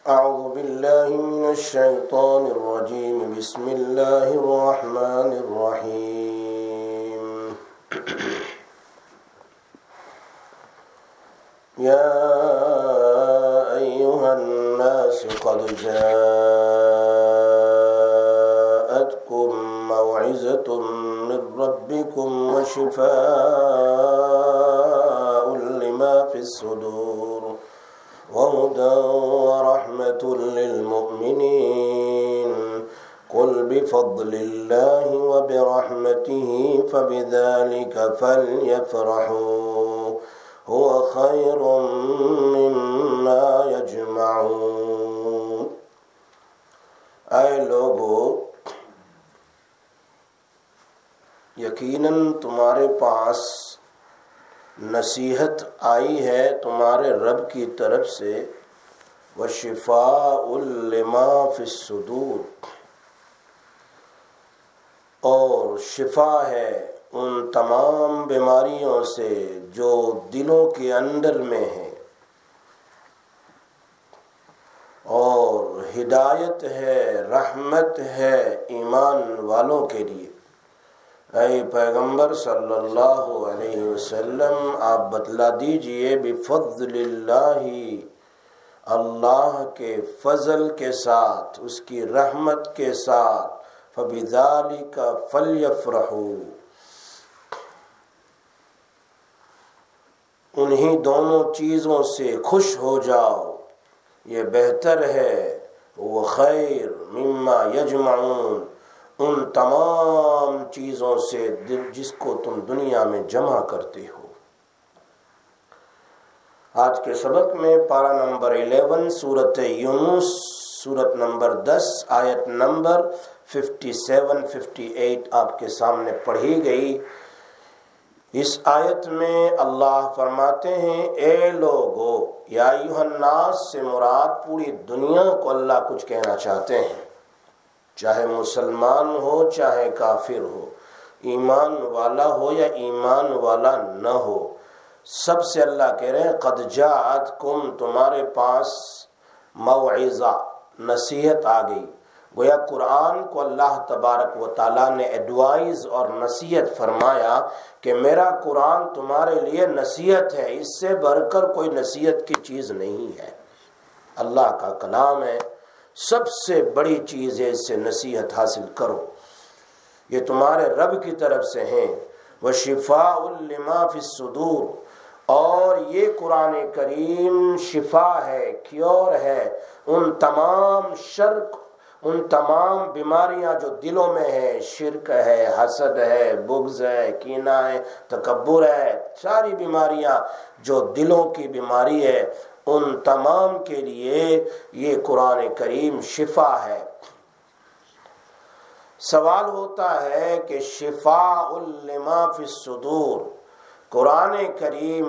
أعوذ بالله من الشيطان الرجيم. بسم الله الرحمن الرحيم. يا أيها الناس قد جاءتكم موعظة من ربكم وشفاء لما في الصدور وهدى ورحمة للمؤمنين. قل بفضل الله وبرحمته فبذلك فليفرحوا هو خير مما يجمعون. اے لوگو، یقیناً تمہارے پاس نصیحت آئی ہے تمہارے رب کی طرف سے، وشفاء لما فی الصدور، اور شفا ہے ان تمام بیماریوں سے جو دلوں کے اندر میں ہیں، اور ہدایت ہے، رحمت ہے ایمان والوں کے لیے۔ اے پیغمبر صلی اللہ علیہ وسلم، آپ بتلا دیجئے بفضل اللہ، اللہ کے فضل کے ساتھ، اس کی رحمت کے ساتھ، فبذالک فلیفرحوا، انہی دونوں چیزوں سے خوش ہو جاؤ، یہ بہتر ہے، وہ خیر مما یجمعون، ان تمام چیزوں سے جس کو تم دنیا میں جمع کرتے ہو۔ آج کے سبق میں پارہ نمبر 11 سورۃ یونس، سورت نمبر 10 آیت نمبر 57-58 آپ کے سامنے پڑھی گئی۔ اس آیت میں اللہ فرماتے ہیں، اے لوگو، یا ایھا الناس سے مراد پوری دنیا کو اللہ کچھ کہنا چاہتے ہیں، چاہے مسلمان ہو چاہے کافر ہو، ایمان والا ہو یا ایمان والا نہ ہو، سب سے اللہ کہہ رہے ہیں قد جاءتکم، تمہارے پاس موعظہ، نصیحت آ گئی۔ گویا قرآن کو اللہ تبارک و تعالیٰ نے ایڈوائز اور نصیحت فرمایا کہ میرا قرآن تمہارے لیے نصیحت ہے، اس سے بڑھ کر کوئی نصیحت کی چیز نہیں ہے۔ اللہ کا کلام ہے، سب سے بڑی چیز ہے، اس سے نصیحت حاصل کرو، یہ تمہارے رب کی طرف سے ہیں۔ وشفاء لما فی الصدور، اور یہ قرآن کریم شفا ہے، کیور ہے ان تمام شرک، ان تمام بیماریاں جو دلوں میں ہے، شرک ہے، حسد ہے، بغض ہے، کینہ ہے، تکبر ہے، ساری بیماریاں جو دلوں کی بیماری ہے، ان تمام کے لیے یہ قرآن کریم شفا ہے۔ سوال ہوتا ہے کہ شفاء لما فی الصدور، قرآن کریم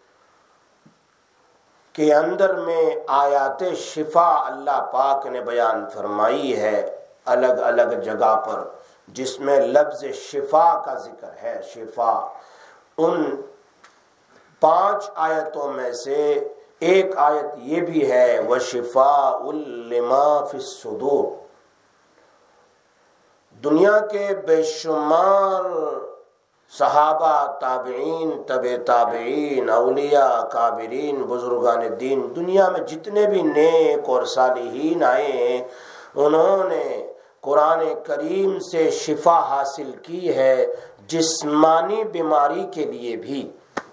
کے اندر میں آیات شفا اللہ پاک نے بیان فرمائی ہے الگ الگ جگہ پر، جس میں لفظ شفا کا ذکر ہے۔ شفا ان 5 آیتوں میں سے ایک آیت یہ بھی ہے، وشفاء لما فی الصدور۔ دنیا کے بے شمار صحابہ، تابعین، تبع تابعین، اولیاء، کابرین، بزرگان دین، دنیا میں جتنے بھی نیک اور صالحین آئے ہیں، انہوں نے قرآن کریم سے شفا حاصل کی ہے، جسمانی بیماری کے لیے بھی۔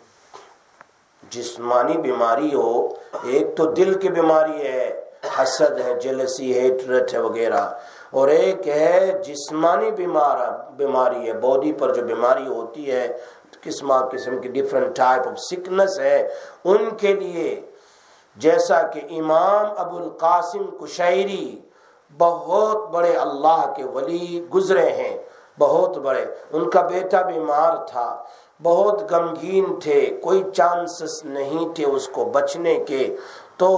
جسمانی بیماری ہو، ایک تو دل کی بیماری ہے، حسد ہے، جیلسی ہے، ہیٹرٹ ہے وغیرہ، اور ایک ہے جسمانی بیماری ہے، باڈی پر جو بیماری ہوتی ہے، قسم کی ڈیفرنٹ ٹائپ آف سکنس ہے، ان کے لیے جیسا کہ امام ابو القاسم قشیری بہت بڑے اللہ کے ولی گزرے ہیں، بہت بڑے، ان کا بیٹا بیمار تھا، بہت غمگین تھے، کوئی چانسز نہیں تھے اس کو بچنے کے، تو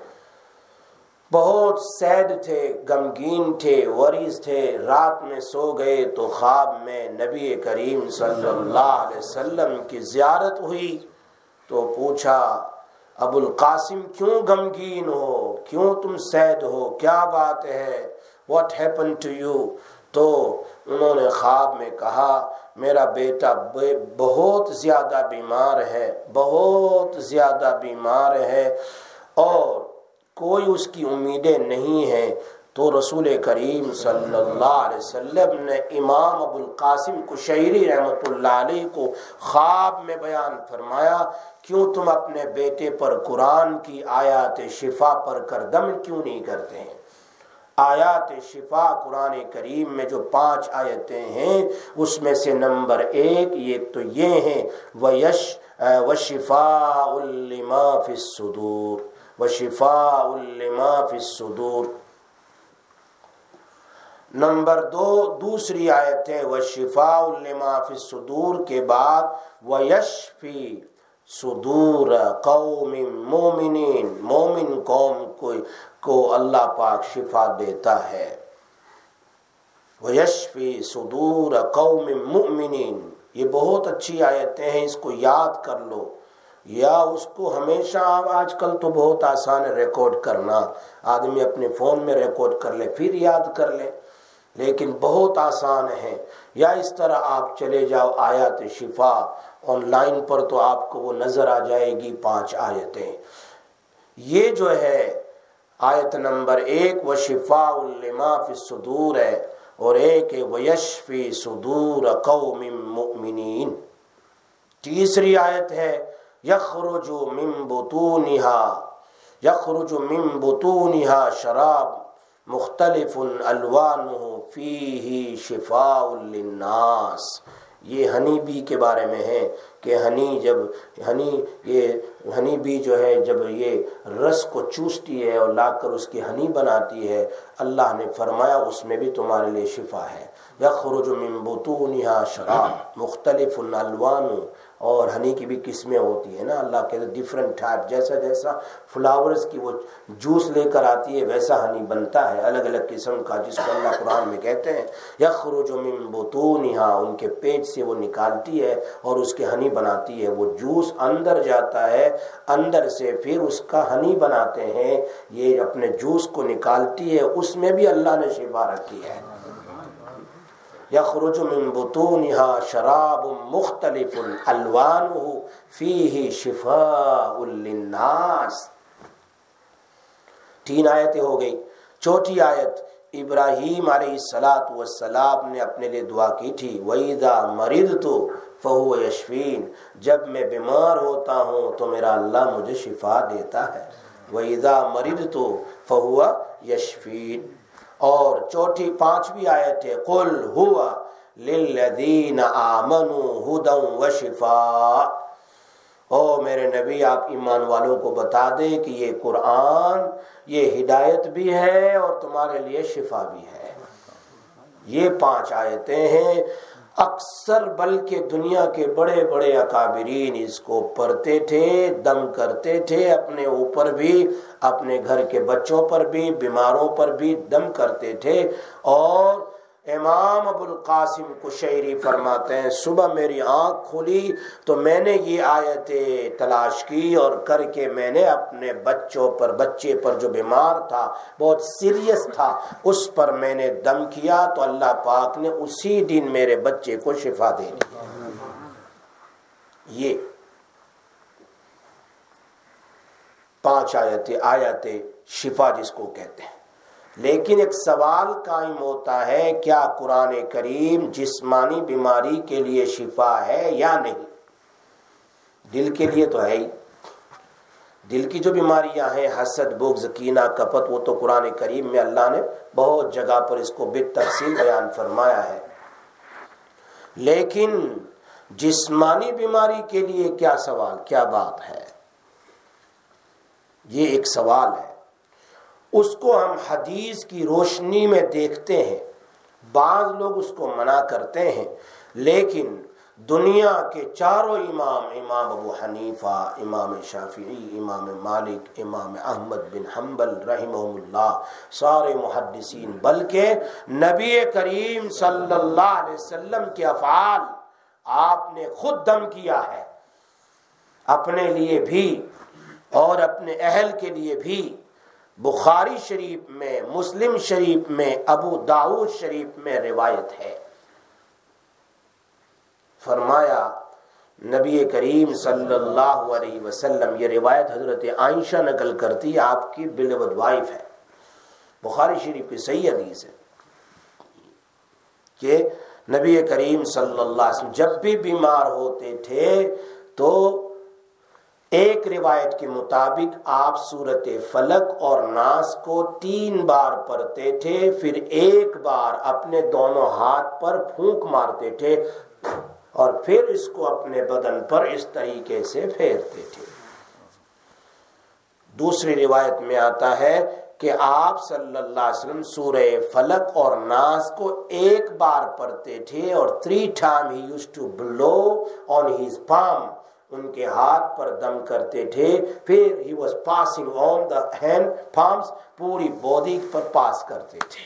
بہت سیڈ تھے، غمگین تھے، وریز تھے، رات میں سو گئے تو خواب میں نبی کریم صلی اللہ علیہ وسلم کی زیارت ہوئی، تو پوچھا ابو القاسم کیوں غمگین ہو، کیوں تم سید ہو، کیا بات ہے، واٹ ہیپن ٹو یو؟ تو انہوں نے خواب میں کہا میرا بیٹا بہت زیادہ بیمار ہے، بہت زیادہ بیمار ہے اور کوئی اس کی امیدیں نہیں ہیں۔ تو رسول کریم صلی اللہ علیہ وسلم نے امام ابو القاسم قشیری رحمۃ اللہ علیہ کو خواب میں بیان فرمایا، کیوں تم اپنے بیٹے پر قرآن کی آیات شفا پڑھ کر دم کیوں نہیں کرتے ہیں؟ آیات شفا قرآن کریم میں جو 5 آیتیں ہیں اس میں سے نمبر 1 یہ تو یہ ہیں وَشِفَاءٌ لِمَا فِي الصُّدُورِ، وَشِفَاءٌ لِمَا فِي الصُّدُورِ۔ نمبر 2 دوسری آیت ہے وَشِفَاءٌ لِمَا فِي الصُّدُورِ کے بعد وَيَشْفِي صدور قوم مومنین، مومن قوم کو اللہ پاک شفا دیتا ہے۔ وَيَشْفِي صُدُورَ قَوْمٍ مُؤْمِنِينَ، یہ بہت اچھی آیتیں ہیں، اس کو یاد کر لو یا اس کو ہمیشہ، آج کل تو بہت آسان ہے ریکارڈ کرنا، آدمی اپنے فون میں ریکارڈ کر لے پھر یاد کر لے، لیکن بہت آسان ہے۔ یا اس طرح آپ چلے جاؤ آیات شفا آن لائن پر تو آپ کو وہ نظر آ جائے گی 5 آیتیں۔ یہ جو ہے آیت نمبر 1 وَشِفَاءٌ لِمَا فِي الصُّدُورِ ہے اور ایک ہے وَيَشْفِي صُدُورَ قَوْمٍ مُؤْمِنِينَ۔ تیسری آیت ہے يَخْرُجُ مِن بُطُونِهَا شَرَابٌ مُخْتَلِفٌ أَلْوَانُهُ فِيهِ شِفَاءٌ لِلنَّاسِ۔ یہ ہنی بی کے بارے میں ہے کہ ہنی بی جو ہے جب یہ رس کو چوستی ہے اور لا کر اس کی ہنی بناتی ہے، اللہ نے فرمایا اس میں بھی تمہارے لیے شفا ہے۔ یخرج من بطونها شراب مختلف الوان، اور ہنی کی بھی قسمیں ہوتی ہیں نا، اللہ کے ڈفرنٹ ٹائپ، جیسا جیسا فلاورز کی وہ جوس لے کر آتی ہے ویسا ہنی بنتا ہے الگ الگ قسم کا، جس کو اللہ قرآن میں کہتے ہیں یخرج من بطونها، ان کے پیٹ سے وہ نکالتی ہے اور اس کے ہنی بناتی ہے، وہ جوس اندر جاتا ہے، اندر سے پھر اس کا ہنی بناتے ہیں، یہ اپنے جوس کو نکالتی ہے، اس میں بھی اللہ نے شفا رکھی ہے۔ یخرج من بطونها شراب مختلف الوانه فیہ شفاء للناس۔ 3 آیتیں ہو گئی۔ چوتھی آیت ابراہیم علیہ السلام نے اپنے لیے دعا کی تھی وَإِذَا مَرِضْتُ فَهُوَ يَشْفِينِ، جب میں بیمار ہوتا ہوں تو میرا اللہ مجھے شفا دیتا ہے۔ وَإِذَا مَرِضْتُ فَهُوَ يَشْفِينِ۔ اور 5ویں آیت ہے قُلْ هُوَ لِلَّذِينَ آمَنُوا هُدًى وَشِفَاء، او میرے نبی آپ ایمان والوں کو بتا دیں کہ یہ قرآن یہ ہدایت بھی ہے اور تمہارے لیے شفا بھی ہے۔ یہ 5 آیتیں ہیں، اکثر بلکہ دنیا کے بڑے بڑے اکابرین اس کو پڑھتے تھے، دم کرتے تھے، اپنے اوپر بھی، اپنے گھر کے بچوں پر بھی، بیماروں پر بھی دم کرتے تھے۔ اور امام ابو القاسم قشیری فرماتے ہیں صبح میری آنکھ کھلی تو میں نے یہ آیتیں تلاش کی اور کر کے میں نے اپنے بچے پر جو بیمار تھا بہت سیریس تھا اس پر میں نے دم کیا تو اللہ پاک نے اسی دن میرے بچے کو شفا دے دی۔ یہ 5 آیات شفا جس کو کہتے ہیں۔ لیکن ایک سوال قائم ہوتا ہے کیا قرآن کریم جسمانی بیماری کے لیے شفا ہے یا نہیں؟ دل کے لیے تو ہے ہی، دل کی جو بیماریاں ہیں حسد، بغض، کینہ، کپٹ، وہ تو قرآن کریم میں اللہ نے بہت جگہ پر اس کو بالتفصیل بیان فرمایا ہے۔ لیکن جسمانی بیماری کے لیے کیا سوال، کیا بات ہے، یہ ایک سوال ہے۔ اس کو ہم حدیث کی روشنی میں دیکھتے ہیں، بعض لوگ اس کو منع کرتے ہیں، لیکن دنیا کے چاروں امام ابو حنیفہ، امام شافعی، امام مالک، امام احمد بن حنبل رحمہم اللہ، سارے محدثین، بلکہ نبی کریم صلی اللہ علیہ وسلم کے افعال، آپ نے خود دم کیا ہے اپنے لیے بھی اور اپنے اہل کے لیے بھی بخاری شریف میں، مسلم شریف میں، ابو داؤد شریف میں روایت ہے۔ فرمایا نبی کریم صلی اللہ علیہ وسلم، یہ روایت حضرت عائشہ نقل کرتی ہے، آپ کی بیلوڈ وائف ہے، بخاری شریف کی صحیح حدیث ہے کہ نبی کریم صلی اللہ علیہ وسلم جب بھی بیمار ہوتے تھے تو ایک روایت کے مطابق آپ سورت فلق اور ناس کو 3 بار پڑھتے تھے، پھر ایک بار اپنے دونوں ہاتھ پر پھونک مارتے تھے اور پھر اس کو اپنے بدن پر اس طریقے سے پھیرتے تھے۔ دوسری روایت میں آتا ہے کہ آپ صلی اللہ علیہ وسلم سورہ فلق اور ناس کو ایک بار پڑھتے تھے اور 3 times he used to blow on his palm، ان کے ہاتھ پر دم کرتے تھے، پھر he was passing on the hand palms، پوری باڈی پر پاس کرتے تھے۔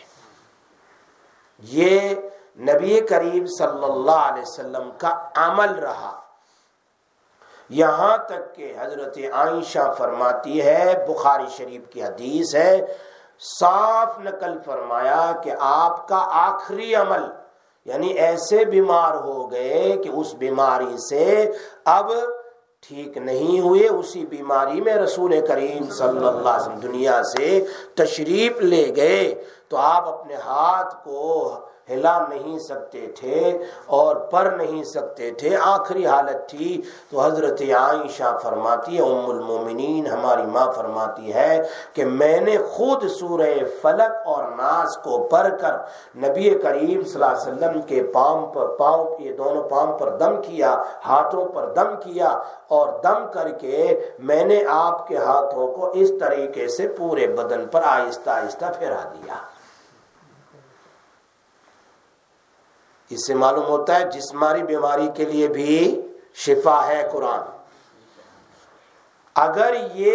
یہ نبی کریم صلی اللہ علیہ وسلم کا عمل رہا، یہاں تک کہ حضرت عائشہ فرماتی ہے، بخاری شریف کی حدیث ہے، صاف نقل فرمایا کہ آپ کا آخری عمل، یعنی ایسے بیمار ہو گئے کہ اس بیماری سے اب ٹھیک نہیں ہوئے، اسی بیماری میں رسول کریم صلی اللہ علیہ وسلم دنیا سے تشریف لے گئے تو آپ اپنے ہاتھ کو ہلا نہیں سکتے تھے اور پڑھ نہیں سکتے تھے، آخری حالت تھی۔ تو حضرت عائشہ فرماتی ہے، ام المومنین ہماری ماں فرماتی ہے کہ میں نے خود سورہ فلق اور ناس کو پڑھ کر نبی کریم صلی اللہ علیہ وسلم کے پاؤں یہ دونوں پاؤں پر دم کیا، ہاتھوں پر دم کیا، اور دم کر کے میں نے آپ کے ہاتھوں کو اس طریقے سے پورے بدن پر آہستہ آہستہ پھیرا دیا۔ اس سے معلوم ہوتا ہے جسمانی بیماری کے لیے بھی شفا ہے قرآن۔ اگر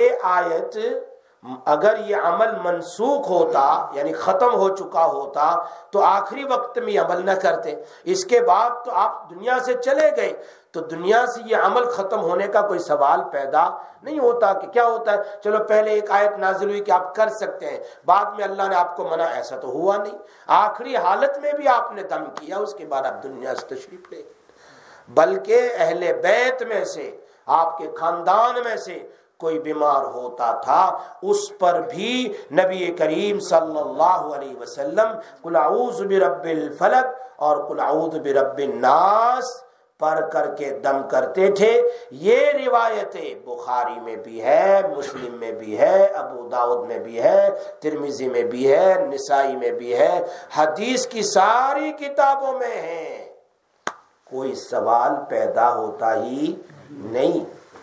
یہ عمل منسوخ ہوتا، یعنی ختم ہو چکا ہوتا، تو آخری وقت میں عمل نہ کرتے، اس کے بعد تو آپ دنیا سے چلے گئے تو دنیا سے یہ عمل ختم ہونے کا کوئی سوال پیدا نہیں ہوتا کہ کیا ہوتا ہے چلو پہلے ایک آیت نازل ہوئی کہ آپ کر سکتے ہیں، بعد میں اللہ نے آپ کو منع، ایسا تو ہوا نہیں۔ آخری حالت میں بھی آپ نے دم کیا، اس کے بعد آپ دنیا سے تشریف لے گئے۔ بلکہ اہل بیت میں سے، آپ کے خاندان میں سے کوئی بیمار ہوتا تھا، اس پر بھی نبی کریم صلی اللہ علیہ وسلم قل اعوذ برب الفلق اور قل اعوذ برب الناس پڑھ کر کے دم کرتے تھے۔ یہ روایتیں بخاری میں بھی ہے، مسلم میں بھی ہے، ابو داؤد میں بھی ہے، ترمذی میں بھی ہے، نسائی میں بھی ہے، حدیث کی ساری کتابوں میں ہے، کوئی سوال پیدا ہوتا ہی نہیں،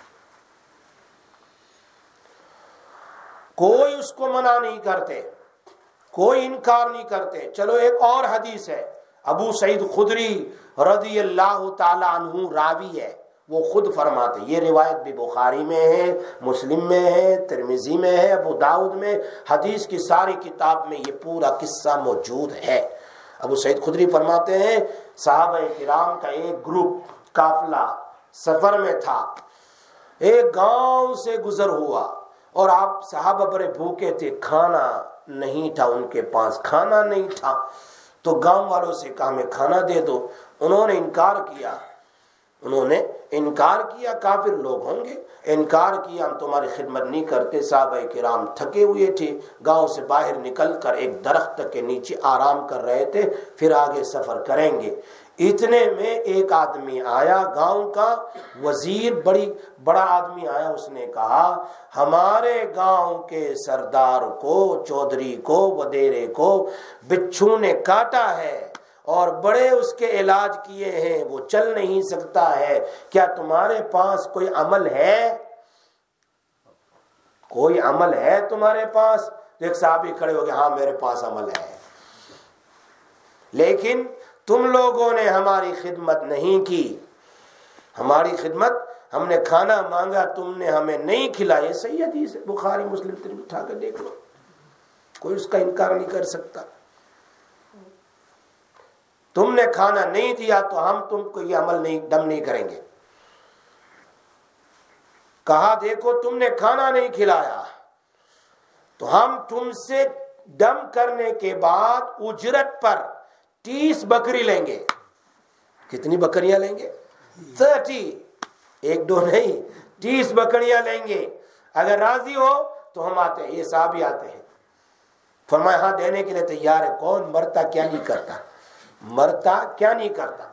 کوئی اس کو منع نہیں کرتے، کوئی انکار نہیں کرتے۔ چلو ایک اور حدیث ہے، ابو سعید خدری رضی اللہ تعالی عنہ راوی ہے، وہ خود فرماتے، یہ روایت بھی بخاری میں ہے، مسلم میں ہے، ترمذی میں ہے، ابو داؤد میں، حدیث کی ساری کتاب میں یہ پورا قصہ موجود ہے۔ ابو سعید خدری فرماتے ہیں صحابہ کرام کا ایک گروپ قافلہ سفر میں تھا، ایک گاؤں سے گزر ہوا اور آپ صحابہ بڑے بھوکے تھے، کھانا نہیں تھا ان کے پاس، کھانا نہیں تھا تو گاؤں والوں سے کہا ہمیں کھانا دے دو، انہوں نے انکار کیا، کافر لوگ ہوں گے، انکار کیا، ہم تمہاری خدمت نہیں کرتے۔ صحابہ کرام تھکے ہوئے تھے، گاؤں سے باہر نکل کر ایک درخت کے نیچے آرام کر رہے تھے، پھر آگے سفر کریں گے۔ اتنے میں ایک آدمی آیا، گاؤں کا وزیر، بڑا آدمی آیا، اس نے کہا ہمارے گاؤں کے سردار کو، چودھری کو، ودیرے کو بچھو نے کاٹا ہے اور بڑے اس کے علاج کیے ہیں، وہ چل نہیں سکتا ہے، کیا تمہارے پاس کوئی عمل ہے؟ کوئی عمل ہے تمہارے پاس؟ ایک صحابی کھڑے ہو گئے، ہاں میرے پاس عمل ہے، لیکن تم لوگوں نے ہماری خدمت نہیں کی، ہماری خدمت، ہم نے کھانا مانگا تم نے ہمیں نہیں کھلایا۔ صحیح حدیث ہے، بخاری مسلم ترمذی اٹھا کر دیکھ لو، کوئی اس کا انکار نہیں کر سکتا۔ تم نے کھانا نہیں دیا تو ہم تم کو یہ عمل نہیں، دم نہیں کریں گے۔ کہا دیکھو تم نے کھانا نہیں کھلایا تو ہم تم سے دم کرنے کے بعد اجرت پر 30 بکری لیں گے. کتنی بکریاں لیں گے؟ 30. 1-2 نہیں، 30 بکریاں لیں گے. اگر راضی ہو تو ہم آتے ہیں. یہ صحابی آتے ہیں. فرمایا ہاں دینے کے لیے تیار ہے. کون مرتا کیا نہیں کرتا، مرتا کیا نہیں کرتا.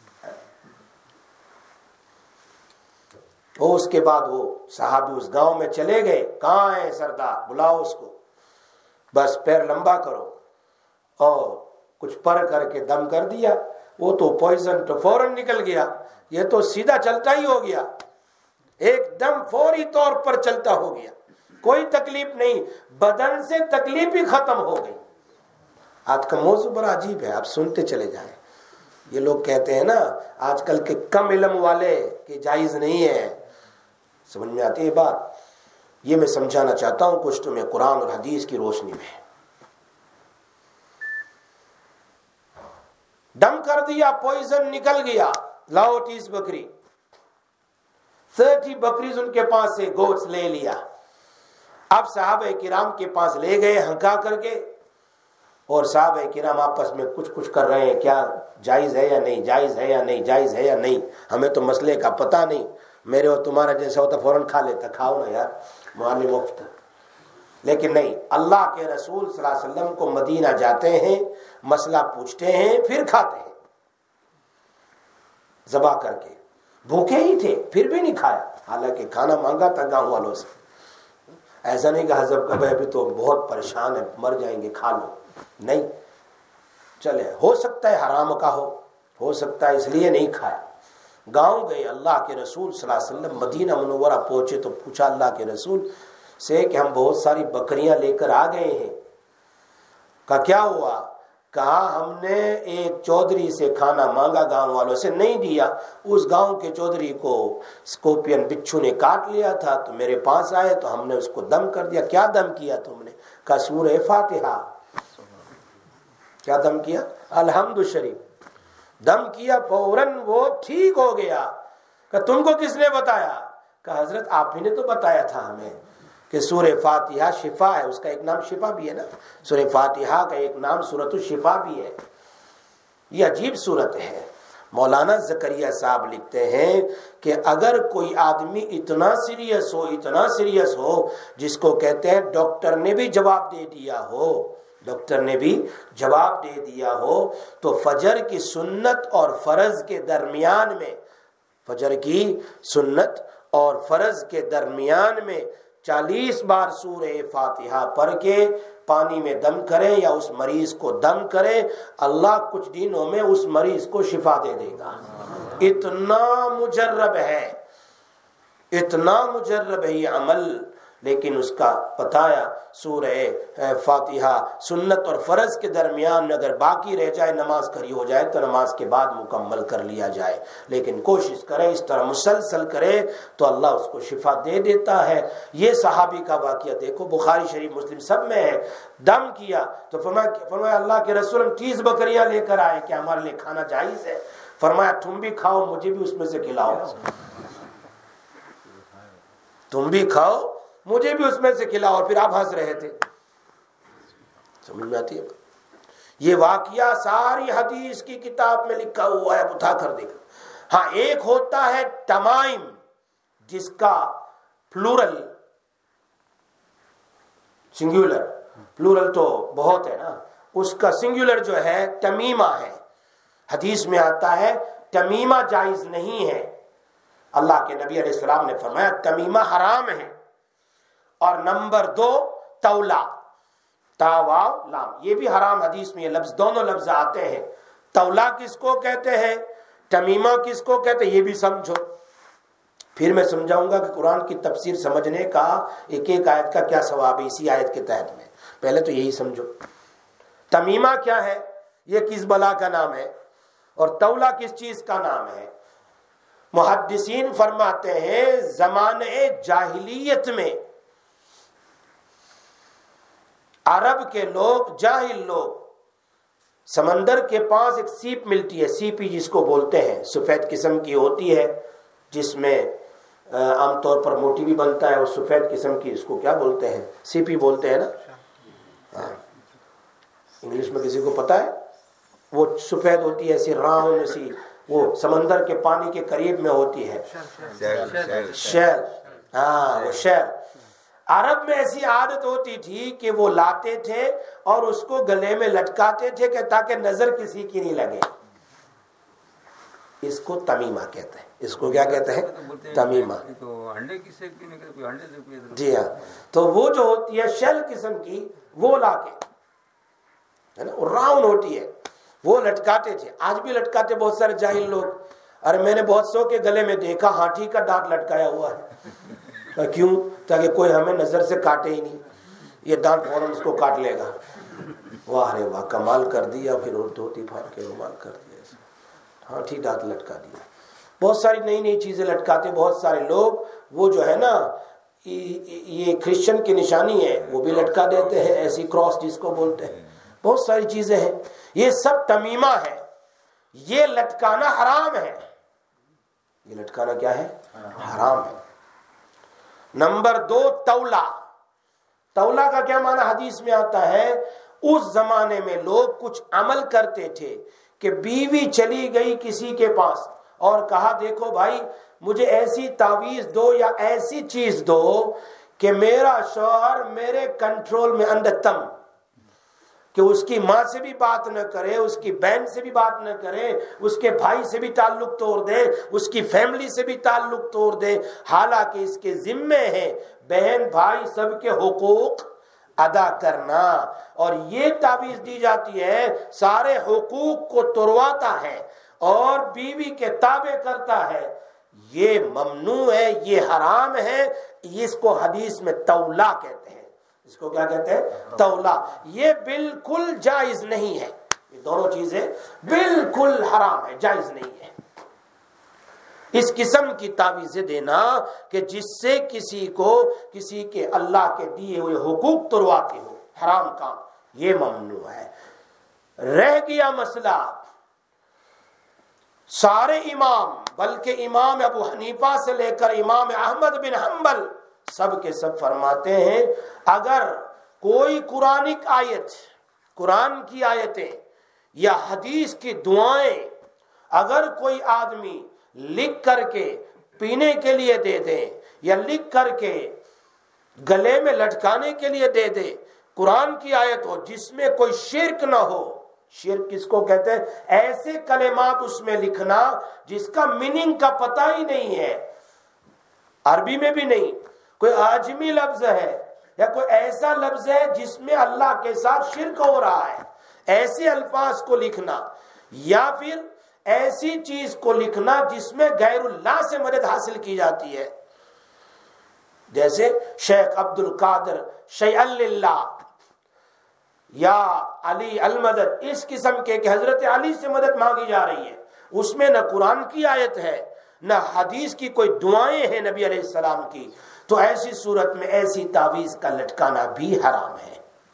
اور اس کے بعد وہ صحابی اس گاؤں میں چلے گئے. کہاں ہے سردار؟ بلاؤ اس کو. بس پیر لمبا کرو اور کچھ پر کر کے دم کر دیا. وہ تو پوائزن تو فوراً نکل گیا. یہ تو سیدھا چلتا ہی ہو گیا، ایک دم فوری طور پر چلتا ہو گیا. کوئی تکلیف نہیں، بدن سے تکلیف ہی ختم ہو گئی. آج کا موضوع بڑا عجیب ہے، آپ سنتے چلے جائیں. یہ لوگ کہتے ہیں نا آج کل کے کم علم والے کہ جائز نہیں ہے. سمجھ میں آتی ہے بات؟ یہ میں سمجھانا چاہتا ہوں کچھ تمہیں قرآن اور حدیث کی روشنی میں. دم کر دیا، پوائزن نکل گیا. لاؤ 30 بکری. 30 بکریز ان کے پاس سے گوشت لے لیا. اب صحابہ کرام کے پاس لے گئے ہنکا کر کے، اور صحابہ کرام آپس میں کچھ کر رہے ہیں، کیا جائز ہے یا نہیں، جائز ہے یا نہیں، جائز ہے یا نہیں. ہمیں تو مسئلے کا پتہ نہیں. میرے اور تمہارا جیسا ہوتا فوراً کھا لیتا. کھاؤ نا یار، معلم مفت. لیکن نہیں، اللہ کے رسول صلی اللہ علیہ وسلم کو مدینہ جاتے ہیں، مسئلہ پوچھتے ہیں، پھر کھاتے ہیں ذبح کر کے. بھوکے ہی تھے پھر بھی نہیں کھایا، حالانکہ کھانا مانگا تھا گاؤں والوں سے. ایسا نہیں کہ حضب کا بھائی ابھی تو بہت پریشان ہے، مر جائیں گے، کھا لو. نہیں، چلے ہو سکتا ہے حرام کا ہو سکتا ہے اس لیے نہیں کھایا. گاؤں گئے، اللہ کے رسول صلی اللہ علیہ وسلم مدینہ منورہ پہنچے تو پوچھا اللہ کے رسول سے کہ ہم بہت ساری بکریاں لے کر آ گئے ہیں. کہا کیا ہوا؟ کہا ہم نے ایک چودھری سے کھانا مانگا، گاؤں والوں سے نہیں دیا. اس گاؤں کے چودھری کو اسکورپین بچھو نے کاٹ لیا تھا تو میرے پاس آئے تو ہم نے اس کو دم کر دیا. کیا دم کیا تم نے؟ کہا سورہ فاتحہ. کیا دم کیا؟ الحمد شریف دم کیا. فوراً وہ ٹھیک ہو گیا. کہ تم کو کس نے بتایا؟ کہ حضرت آپ ہی نے تو بتایا تھا ہمیں کہ سورہ فاتحہ شفا ہے. اس کا ایک نام شفا بھی ہے نا، سورہ فاتحہ کا ایک نام سورۃ الشفا بھی ہے. یہ عجیب سورت ہے. مولانا زکریا صاحب لکھتے ہیں کہ اگر کوئی آدمی اتنا سیریس ہو جس کو کہتے ہیں ڈاکٹر نے بھی جواب دے دیا ہو تو فجر کی سنت اور فرض کے درمیان میں 40 بار سورہ فاتحہ پڑھ کے پانی میں دم کریں یا اس مریض کو دم کریں، اللہ کچھ دنوں میں اس مریض کو شفا دے دے گا. اتنا مجرب ہے یہ عمل. لیکن اس کا بتایا سورہ فاتحہ سنت اور فرض کے درمیان اگر باقی رہ جائے، نماز کھڑی ہو جائے تو نماز کے بعد مکمل کر لیا جائے. لیکن کوشش کرے اس طرح مسلسل کرے تو اللہ اس کو شفا دے دیتا ہے. یہ صحابی کا واقعہ دیکھو، بخاری شریف مسلم سب میں ہے. دم کیا تو فرمایا اللہ کے رسول 30 بکریاں لے کر آئے کہ ہمارے لیے کھانا جائز ہے. فرمایا تم بھی کھاؤ، مجھے بھی اس میں سے کھلاؤ. تم بھی کھاؤ، مجھے بھی اس میں سے کھلاؤ. اور پھر آپ ہنس رہے تھے. سمجھ میں آتی ہے؟ یہ واقعہ ساری حدیث کی کتاب میں لکھا ہوا ہے، اٹھا کر دیکھو. ہاں ایک ہوتا ہے تمائم جس کا پلورل تو بہت ہے نا، اس کا سنگولر جو ہے تمیمہ ہے. حدیث میں آتا ہے تمیمہ جائز نہیں ہے. اللہ کے نبی علیہ السلام نے فرمایا تمیمہ حرام ہے. اور نمبر 2 تولا، تاواو لام، یہ بھی حرام. حدیث میں یہ لفظ، دونوں لفظ آتے ہیں. تولا کس کو کہتے ہیں، تمیمہ کس کو کہتے ہیں، یہ بھی سمجھو. پھر میں سمجھاؤں گا کہ قرآن کی تفسیر سمجھنے کا ایک آیت کا کیا ثواب ہے اسی آیت کے تحت میں. پہلے تو یہی سمجھو تمیمہ کیا ہے، یہ کس بلا کا نام ہے، اور تولا کس چیز کا نام ہے. محدثین فرماتے ہیں زمانے جاہلیت میں عرب کے لوگ، جاہل لوگ، سمندر کے پاس ایک سیپ ملتی ہے، سیپی جس کو بولتے ہیں، سفید قسم کی ہوتی ہے، جس میں عام طور پر موٹی بھی بنتا ہے اور سفید قسم کی، اس کو کیا بولتے ہیں؟ سیپی بولتے ہیں نا، ہاں انگلش میں کسی کو پتا ہے؟ وہ سفید ہوتی ہے ایسی راؤنڈ سی، وہ سمندر کے پانی کے قریب میں ہوتی ہے، شیل، ہاں وہ شیل۔ عرب میں ایسی عادت ہوتی تھی کہ وہ لاتے تھے اور اس کو گلے میں لٹکاتے تھے کہ تاکہ نظر کسی کی نہیں لگے، اس کو تمیمہ کہتے ہیں۔ اس کو کیا کہتے ہیں؟ تمیمہ۔ جی ہاں، تو وہ جو ہوتی ہے شیل قسم کی، وہ لا کے ہے نا، راؤنڈ ہوتی ہے، وہ لٹکاتے تھے۔ آج بھی لٹکاتے بہت سارے جاہل لوگ۔ ارے میں نے بہت سو کے گلے میں دیکھا ہاتھی کا دانت لٹکایا ہوا ہے، کیوں؟ تاکہ کوئی ہمیں نظر سے کاٹے ہی نہیں، یہ دانت فوراً اس کو کاٹ لے گا۔ واہ رے واہ، کمال کر دیا، پھر دھوتی پھاڑ کے رومال کر دیا، ہاتھی دانت لٹکا دیا۔ بہت ساری نئی نئی چیزیں لٹکاتے بہت سارے لوگ۔ وہ جو ہے نا یہ کرسچن کی نشانی ہے، وہ بھی لٹکا دیتے ہیں، ایسی کراس جس کو بولتے ہیں، بہت ساری چیزیں ہیں، یہ سب تمیمہ ہے۔ یہ لٹکانا حرام ہے، یہ لٹکانا کیا ہے؟ حرام ہے۔ نمبر 2، تولا۔ تولا کا کیا معنی حدیث میں آتا ہے؟ اس زمانے میں لوگ کچھ عمل کرتے تھے کہ بیوی چلی گئی کسی کے پاس اور کہا دیکھو بھائی مجھے ایسی تعویذ دو یا ایسی چیز دو کہ میرا شوہر میرے کنٹرول میں اندر تم، کہ اس کی ماں سے بھی بات نہ کرے، اس کی بہن سے بھی بات نہ کرے، اس کے بھائی سے بھی تعلق توڑ دے، اس کی فیملی سے بھی تعلق توڑ دے، حالانکہ اس کے ذمے ہے بہن بھائی سب کے حقوق ادا کرنا، اور یہ تعویذ دی جاتی ہے سارے حقوق کو توڑواتا ہے اور بیوی کے تابع کرتا ہے، یہ ممنوع ہے، یہ حرام ہے۔ اس کو حدیث میں تولا کہتے ہیں۔ اس کو کیا کہتے ہیں؟ تولا۔ یہ بالکل جائز نہیں ہے، یہ دونوں چیزیں بالکل حرام ہے، جائز نہیں ہے۔ اس قسم کی تعویذیں دینا کہ جس سے کسی کو کسی کے اللہ کے دیے ہوئے حقوق توڑواتے ہو، حرام کام، یہ ممنوع ہے۔ رہ گیا مسئلہ، سارے امام بلکہ امام ابو حنیفہ سے لے کر امام احمد بن حنبل سب کے سب فرماتے ہیں اگر کوئی قرآنک آیت، قرآن کی آیتیں یا حدیث کی دعائیں اگر کوئی آدمی لکھ کر کے پینے کے لیے دے دے یا لکھ کر کے گلے میں لٹکانے کے لیے دے دے، قرآن کی آیت ہو جس میں کوئی شرک نہ ہو، شرک کس کو کہتے ہیں؟ ایسے کلمات اس میں لکھنا جس کا میننگ کا پتہ ہی نہیں ہے، عربی میں بھی نہیں، کوئی عجمی لفظ ہے یا کوئی ایسا لفظ ہے جس میں اللہ کے ساتھ شرک ہو رہا ہے، ایسے الفاظ کو لکھنا، یا پھر ایسی چیز کو لکھنا جس میں غیر اللہ سے مدد حاصل کی جاتی ہے، جیسے شیخ عبد القادر شیء اللہ یا علی المدد، اس قسم کے کہ حضرت علی سے مدد مانگی جا رہی ہے، اس میں نہ قرآن کی آیت ہے نہ حدیث کی کوئی دعائیں ہیں نبی علیہ السلام کی، تو ایسی صورت میں ایسی تعویذ کا لٹکانا بھی حرام ہے۔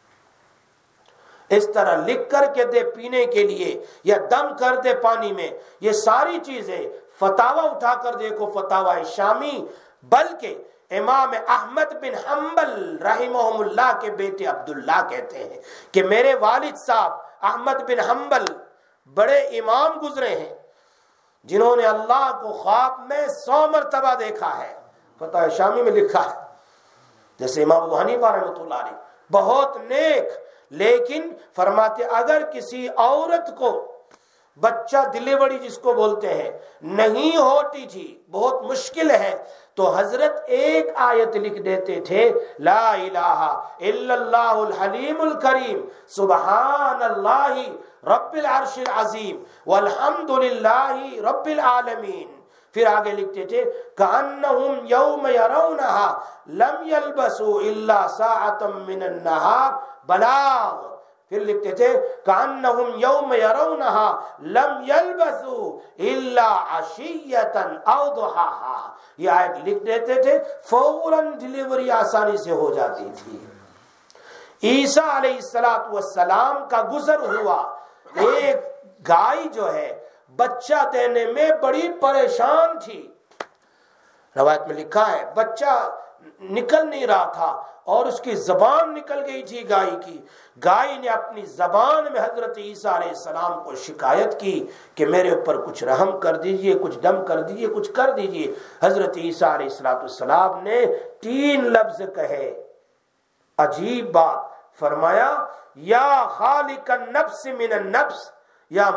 اس طرح لکھ کر کے دے پینے کے لیے یا دم کر دے پانی میں، یہ ساری چیزیں فتاوی اٹھا کر دیکھو، فتاوی شامی، بلکہ امام احمد بن حنبل رحمہم اللہ کے بیٹے عبداللہ کہتے ہیں کہ میرے والد صاحب احمد بن حنبل بڑے امام گزرے ہیں جنہوں نے اللہ کو خواب میں 100 مرتبہ دیکھا ہے، فتح شامی میں لکھا ہے، جیسے امام ابو حنیفہ رحمۃ اللہ علیہ، بہت نیک، لیکن فرماتے اگر کسی عورت کو بچہ ڈلیوری جس کو بولتے ہیں نہیں ہوتی تھی، بہت مشکل ہے، تو حضرت ایک آیت لکھ دیتے تھے، لا الہ الا اللہ الحلیم الکریم سبحان اللہ رب العرش العظیم والحمد للہ رب العالمین۔ پھر آگے لکھتے تھے کأنہم یوم یرونہا لم یلبسوا الا ساعتا من النہار بلاغ۔ پھر لکھتے تھے کأنہم یوم یرونہا لم یلبسوا الا عشیۃ او ضحاہا۔ یہ آیت لکھ دیتے تھے، فوراً ڈلیوری آسانی سے ہو جاتی تھی۔ عیسیٰ علیہ السلام کا گزر ہوا، ایک گائے جو ہے بچہ دینے میں بڑی پریشان تھی، روایت میں لکھا ہے بچہ نکل نہیں رہا تھا اور اس کی زبان نکل گئی تھی گائے کی. گائے نے اپنی زبان میں حضرت عیسیٰ علیہ السلام کو شکایت کی کہ میرے اوپر کچھ رحم کر دیجئے، کچھ دم کر دیجئے، کچھ کر دیجئے. حضرت عیسیٰ علیہ السلام نے 3 لفظ کہے. عجیب بات فرمایا، یا خالق النفس من النفس، یا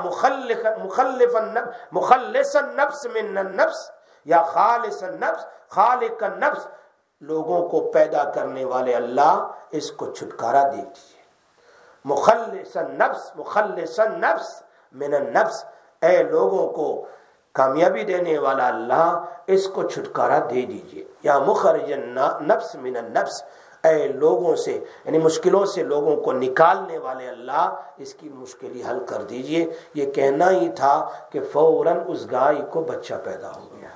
مخلص النفس من النفس، یا خالص النفس، خالق النفس. لوگوں کو پیدا کرنے والے اللہ، اس کو چھٹکارا دے دیجیے. مخلص النفس، مخلص النفس من النفس، اے لوگوں کو کامیابی دینے والا اللہ، اس کو چھٹکارا دے دیجیے. یا مخرج النفس من النفس، اے لوگوں سے یعنی مشکلوں سے لوگوں کو نکالنے والے اللہ، اس کی مشکل حل کر دیجئے. یہ کہنا ہی تھا کہ فوراً اس گائے کو بچہ پیدا ہو گیا.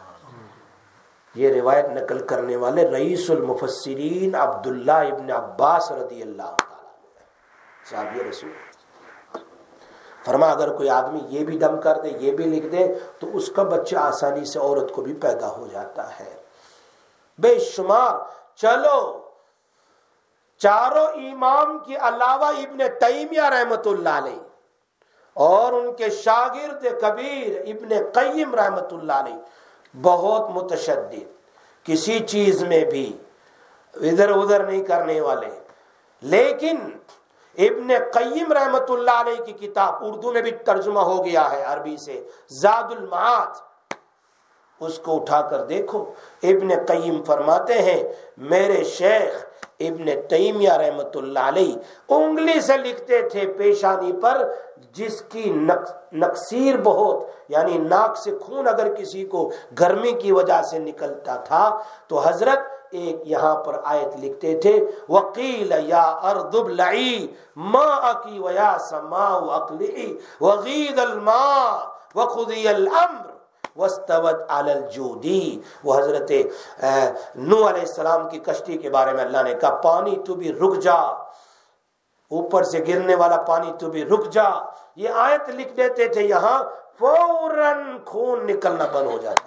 یہ روایت نقل کرنے والے رئیس المفسرین عبداللہ ابن عباس رضی اللہ تعالیٰ صحابی رسول. فرما اگر کوئی آدمی یہ بھی دم کر دے، یہ بھی لکھ دے، تو اس کا بچہ آسانی سے عورت کو بھی پیدا ہو جاتا ہے. بے شمار. چلو چاروں امام کے علاوہ ابن تیمیہ رحمت اللہ علیہ اور ان کے شاگرد کبیر ابن قیم رحمت اللہ علیہ بہت متشدد، کسی چیز میں بھی ادھر ادھر نہیں کرنے والے. لیکن ابن قیم رحمت اللہ علیہ کی کتاب اردو میں بھی ترجمہ ہو گیا ہے عربی سے، زاد المعاد، اس کو اٹھا کر دیکھو. ابن قیم فرماتے ہیں میرے شیخ ابن تیمیہ رحمت اللہ علیہ انگلی سے لکھتے تھے پیشانی پر، جس کی نقصیر بہت، یعنی ناک سے خون اگر کسی کو گرمی کی وجہ سے نکلتا تھا تو حضرت ایک یہاں پر آیت لکھتے تھے، وَقِيلَ يَا أَرْضُ ابْلَعِي مَاءَكِ وَيَا سَمَاءُ أَقْلِعِي وَغِيضَ الْمَاءُ وَقُضِيَ الْأَمْرُ وَاسْتَوَتْ عَلَى الْجُودِ. وہ حضرت نوح علیہ السلام کی کشتی کے بارے میں اللہ نے کہا پانی تو بھی رک جا، اوپر سے گرنے والا پانی تو بھی رک جا. یہ آیت لکھ دیتے تھے، یہاں فوراً خون نکلنا بند ہو جاتا.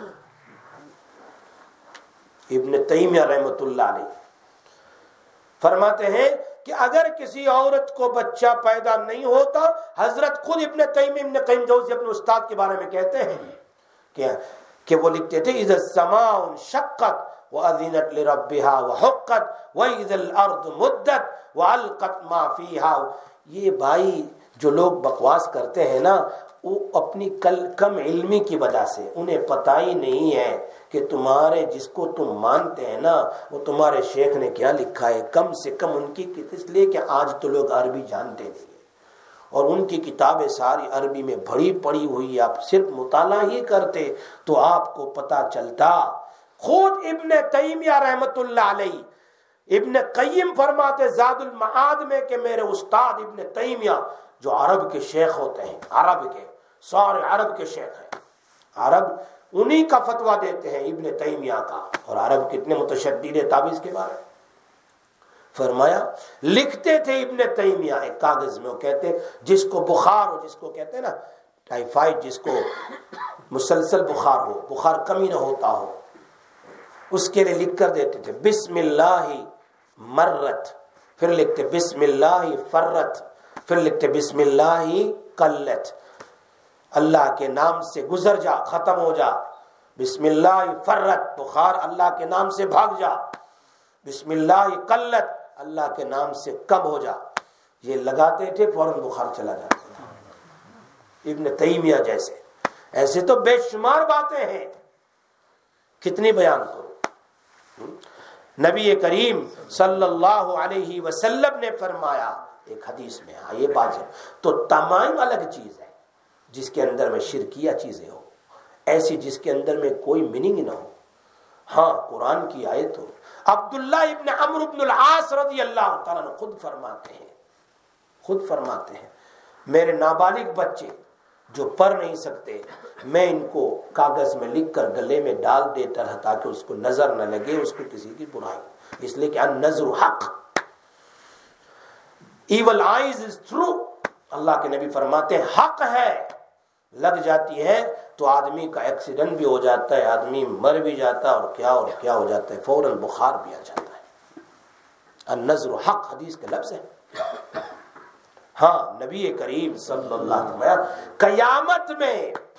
ابن تیمیہ رحمت اللہ علیہ فرماتے ہیں کہ اگر کسی عورت کو بچہ پیدا نہیں ہوتا، حضرت خود ابن تیمیہ ابن قیم جوزی اپنے استاد کے بارے میں کہتے ہیں کہ وہ لکھتے تھے اذا السماء انشقت وَأَذِنَتْ لِرَبِّهَا وَحُقَّتْ وَإِذَا الْأَرْضُ مُدَّتْ وَأَلْقَتْ مَا فِيهَا. یہ بھائی جو لوگ بکواس کرتے ہیں نا، وہ اپنی کم علمی کی وجہ سے، انہیں پتہ ہی نہیں ہے کہ تمہارے جس کو تم مانتے ہیں نا وہ تمہارے شیخ نے کیا لکھا ہے. کم سے کم ان کی، اس لیے کہ آج تو لوگ عربی جانتے نہیں اور ان کی کتابیں ساری عربی میں بھری پڑی ہوئی، آپ صرف مطالعہ ہی کرتے تو آپ کو پتہ چلتا. خود ابن تیمیہ رحمت اللہ علیہ، ابن قیم فرماتے زاد المعاد میں کہ میرے استاد ابن تیمیہ جو عرب کے شیخ ہوتے ہیں، عرب کے سارے عرب کے شیخ ہیں، عرب انہی کا فتویٰ دیتے ہیں ابن تیمیہ کا. اور عرب کتنے متشدد ہے تعویذ کے بارے میں. فرمایا لکھتے تھے ابن تیمیہ ایک کاغذ میں، وہ کہتے جس کو بخار ہو، جس کو کہتے ہیں نا ٹائیفائڈ، جس کو مسلسل بخار ہو، بخار کمی نہ ہوتا ہو، اس کے لیے لکھ کر دیتے تھے بسم اللہ مرت، پھر لکھتے بسم اللہ فرت، پھر لکھتے بسم اللہ قلت، اللہ کے نام سے گزر جا، ختم ہو جا. بسم اللہ فرت، بخار اللہ کے نام سے بھاگ جا. بسم اللہ قلت، اللہ کے نام سے کم ہو جا. یہ لگاتے تھے، فوراً بخار چلا جاتا. ابن تیمیہ جیسے ایسے تو بے شمار باتیں ہیں، کتنی بیان کرو. نبی کریم صلی اللہ علیہ وسلم نے فرمایا ایک حدیث میں، ہاں یہ بات ہے تو تمام الگ چیز ہے جس کے اندر میں شرکیہ چیزیں ہو، ایسی جس کے اندر میں کوئی میننگ نہ ہو. ہاں قرآن کی آیت ہو. عبداللہ ابن عمرو ابن العاص رضی اللہ تعالیٰ نے خود فرماتے ہیں میرے نابالغ بچے جو پڑھ نہیں سکتے، میں ان کو کاغذ میں لکھ کر گلے میں ڈال دیتا رہا تاکہ اس کو نظر نہ لگے اس کو کسی کی برائی، اس لیے کہ النظر حق، ایول آئیز از ٹرو. اللہ کے نبی فرماتے ہیں حق ہے، لگ جاتی ہے تو تو آدمی کا ایکسیڈنٹ بھی ہو جاتا ہے، آدمی مر بھی جاتا ہے، اور کیا ہو جاتا ہے، فوراً بخار بھی آ جاتا ہے۔ النذر حق حدیث کے لفظ ہے۔ ہاں نبی کریم صلی اللہ علیہ وسلم قیامت میں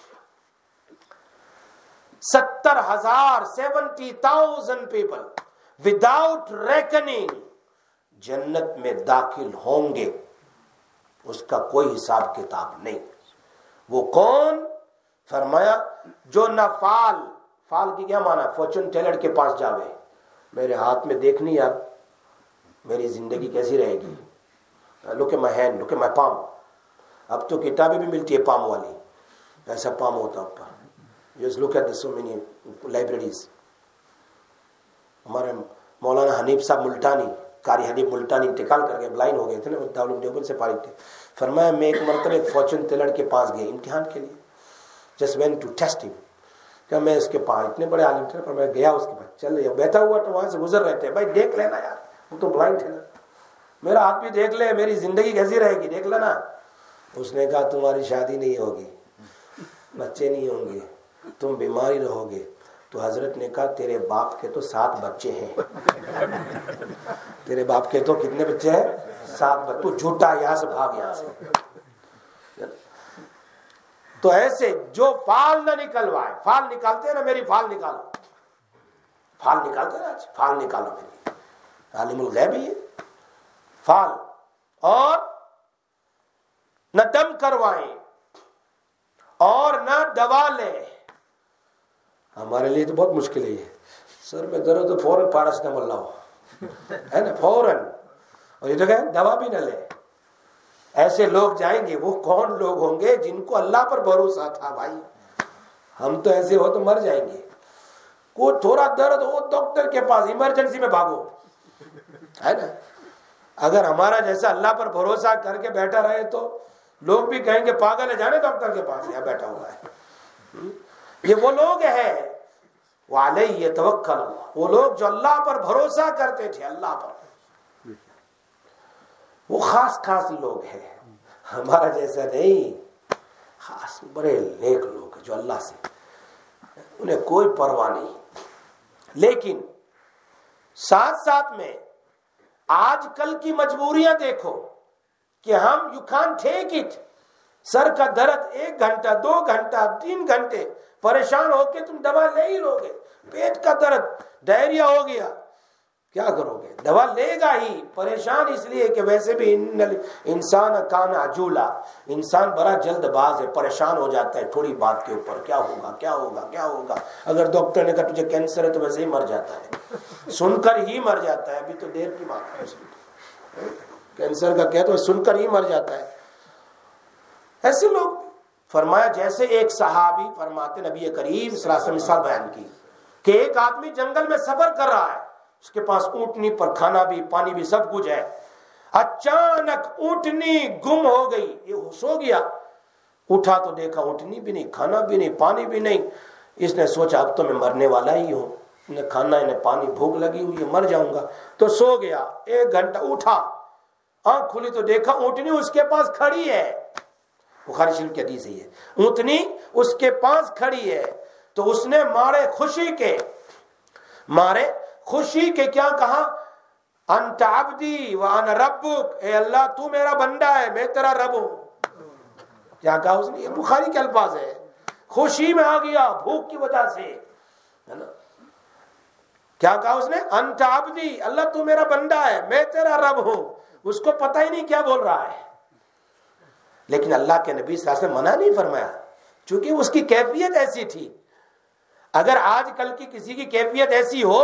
70,000 پیپل وداؤٹ ریکننگ جنت میں داخل ہوں گے، اس کا کوئی حساب کتاب نہیں۔ وہ کون؟ فرمایا جو نہ فال کی کیا معنی؟ فارچون ٹیلر کے پاس جاوے، میرے ہاتھ میں دیکھنی اب میری زندگی کیسی رہے گی، look at my hand, look at my palm. اب تو کتابیں بھی ملتی ہے پام والی، ایسا پام ہوتا اوپر، just look at so many libraries. ہمارے مولانا حنیف صاحب ملتانی، قاری حنیف ملتانی انتقال کر کے بلائنڈ ہو گئے تھے نا، دارالعلوم دیوبند سے فارغ تھے۔ فرمایا میں ایک مرتبہ فارچون ٹیلر کے پاس گئے امتحان کے لیے، جسٹ وینٹ ٹو ٹیسٹ ہم، کہ میں اس کے پاس، اتنے بڑے عالم تھے، پر میں گیا اس کے پاس، چل رہے بیٹھا ہوا تو وہاں سے گزر رہے تھے، بھائی دیکھ لینا یار، وہ تو بلائنڈ تھے نا، میرا ہاتھ بھی دیکھ لے، میری زندگی کیسی رہے گی دیکھ لینا۔ اس نے کہا تمہاری شادی نہیں ہوگی، بچے نہیں ہوں گے، تم بیماری رہو گے۔ تو حضرت نے کہا تیرے باپ کے تو 7 بچے ہیں، تیرے باپ کے تو کتنے بچے ہیں؟ 7 بچے، تو جھوٹا، یہاں سے بھاگ یہاں سے۔ تو ایسے جو فال نہ نکلوائے، فال نکالتے ہیں نا، میری فال نکالو، فال نکالتے ہیں نا، فال نکالو میری، عالم الغیب ہی ہے فال، اور نہ دم کروائیں اور نہ دوا لیں۔ ہمارے لیے تو بہت مشکل ہے یہ، سر میں درد تو فوراً پیراسٹامول لاؤ، ہے نا، فوراً، اور یہ تو کہ دوا بھی نہ لے۔ ایسے لوگ جائیں گے، وہ کون لوگ ہوں گے جن کو اللہ پر بھروسہ تھا؟ بھائی ہم تو ایسے ہو تو مر جائیں گے، کوئی تھوڑا درد ہو ڈاکٹر کے پاس، ایمرجنسی میں بھاگو، ہے نا۔ اگر ہمارا جیسا اللہ پر بھروسہ کر کے بیٹھا رہے تو لوگ بھی کہیں گے پاگل ہے، جانے ڈاکٹر کے پاس، یہاں بیٹھا ہوا ہے۔ یہ وہ لوگ ہیں وَعَلَيْهِ يَتَوَكَّلُ اللَّهُ، وہ لوگ جو اللہ پر بھروسہ کرتے تھے، اللہ پر، وہ خاص لوگ ہیں، ہمارا جیسا نہیں، خاص بڑے نیک لوگ جو اللہ سے انہیں کوئی پرواہ نہیں۔ لیکن ساتھ میں آج کل کی مجبوریاں دیکھو کہ ہم یو کانٹ ٹیک اٹ، سر کا درد 1 گھنٹہ 2 گھنٹہ 3 گھنٹے پریشان ہو کے تم دوا لے ہی لو گے، پیٹ کا درد، ڈائریا ہو گیا، کیا کرو گے؟ دوا لے گا ہی، پریشان اس لیے کہ ویسے بھی انسان کان عجولا، انسان بڑا جلد باز ہے، پریشان ہو جاتا ہے تھوڑی بات کے اوپر، کیا ہوگا۔ اگر ڈاکٹر نے کہا تجھے کینسر ہے تو ویسے ہی مر جاتا ہے، سن کر ہی مر جاتا ہے، ابھی تو دیر کی بات ہے، کینسر کا کہہ تو سن کر ہی مر جاتا ہے۔ ایسے لوگ، فرمایا جیسے ایک صحابی، فرماتے نبی کریم صلی اللہ علیہ وسلم مثال بیان کی کہ ایک آدمی جنگل میں سفر کر رہا ہے، اس کے پاس اونٹنی پر کھانا بھی پانی بھی سب کچھ ہے، اچانک اونٹنی گم ہو گئی، یہ سو گیا، اٹھا تو دیکھا اونٹنی بھی نہیں، کھانا بھی نہیں، پانی بھی نہیں۔ اس نے سوچا اب تو میں مرنے والا ہی ہوں، انہیں کھانا انہیں پانی، بھوک لگی ہوئی ہے، مر جاؤں گا، تو سو گیا۔ 1 گھنٹہ اٹھا، آنکھ کھلی تو دیکھا اونٹنی اس کے پاس کھڑی ہے، بخاری شریف کی حدیث ہے یہ، اونٹنی اس کے پاس کھڑی ہے۔ تو اس نے مارے خوشی کے کیا کہا؟ انت عبدی وانا ربک، اے اللہ تو میرا بندہ ہے، میں تیرا رب ہوں۔ کیا کہا اس نے؟ یہ بخاری کے الفاظ ہے، خوشی میں آ گیا بھوک کی وجہ سے، ہے نا۔ کیا کہا اس نے؟ انت عبدی، اللہ تو میرا بندہ ہے، میں تیرا رب ہوں۔ اس کو پتہ ہی نہیں کیا بول رہا ہے، لیکن اللہ کے نبی صلی اللہ علیہ وسلم منع نہیں فرمایا، چونکہ اس کی کیفیت ایسی تھی۔ اگر آج کل کی کسی کی کیفیت ایسی ہو،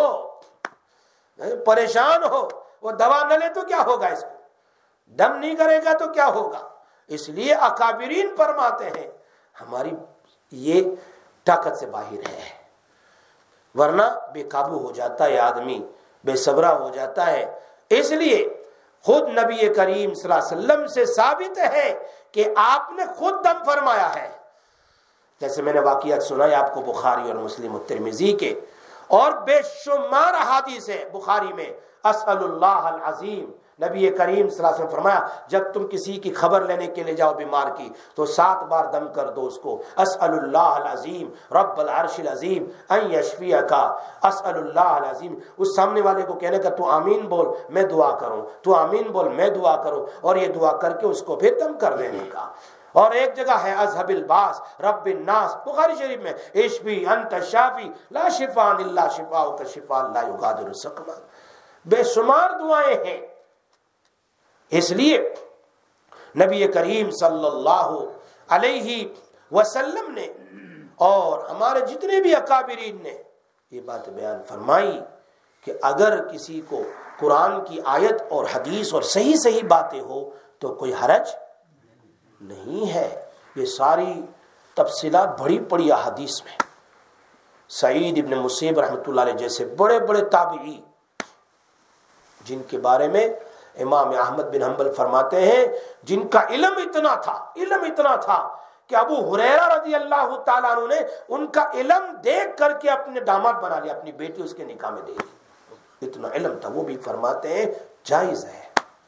پریشان ہو، وہ دوا نہ لے تو کیا ہوگا، اس کو دم نہیں کرے گا تو کیا ہوگا۔ اس لیے اکابرین فرماتے ہیں ہماری یہ طاقت سے باہر ہے، ورنہ بے قابو ہو جاتا ہے آدمی، بے صبرا ہو جاتا ہے۔ اس لیے خود نبی کریم صلی اللہ علیہ وسلم سے ثابت ہے کہ آپ نے خود دم فرمایا ہے، جیسے میں نے واقعات سنائے آپ کو بخاری اور مسلم اور ترمذی کے، اور بے شمار احادیث ہے بخاری میں، اسأل اللہ العظیم، نبی کریم صلی اللہ علیہ وسلم فرمایا جب تم کسی کی خبر لینے کے لیے جاؤ بیمار کی تو 7 بار دم کر دو اس کو، اسأل اللہ العظیم رب العرش العظیم ان یشفیک، اسأل اللہ العظیم، اس سامنے والے کو کہنے کا تو آمین بول میں دعا کروں، تو آمین بول میں دعا کروں، اور یہ دعا کر کے اس کو پھر دم کر دینے کا۔ اور ایک جگہ ہے اذهب الباس رب الناس، بخاری شریف میں، اشفی انت شافی لا شفاء الا شفاؤک شفاء لا یغادر سقما، بے شمار دعائیں ہیں۔ اس لیے نبی کریم صلی اللہ علیہ وسلم نے اور ہمارے جتنے بھی اکابرین نے یہ بات بیان فرمائی کہ اگر کسی کو قرآن کی آیت اور حدیث اور صحیح باتیں ہو تو کوئی حرج نہیں ہے۔ یہ ساری تفصیلات بڑی پڑی احادیث میں۔ سعید ابن مسیب رحمۃ اللہ علیہ جیسے بڑے بڑے تابعی جن کے بارے میں امام احمد بن حنبل فرماتے ہیں جن کا علم اتنا تھا کہ ابو ہریرہ رضی اللہ تعالیٰ عنہ نے ان کا علم دیکھ کر کے اپنے داماد بنا لیا، اپنی بیٹی اس کے نکاح میں دے دی، اتنا علم تھا۔ وہ بھی فرماتے ہیں جائز ہے۔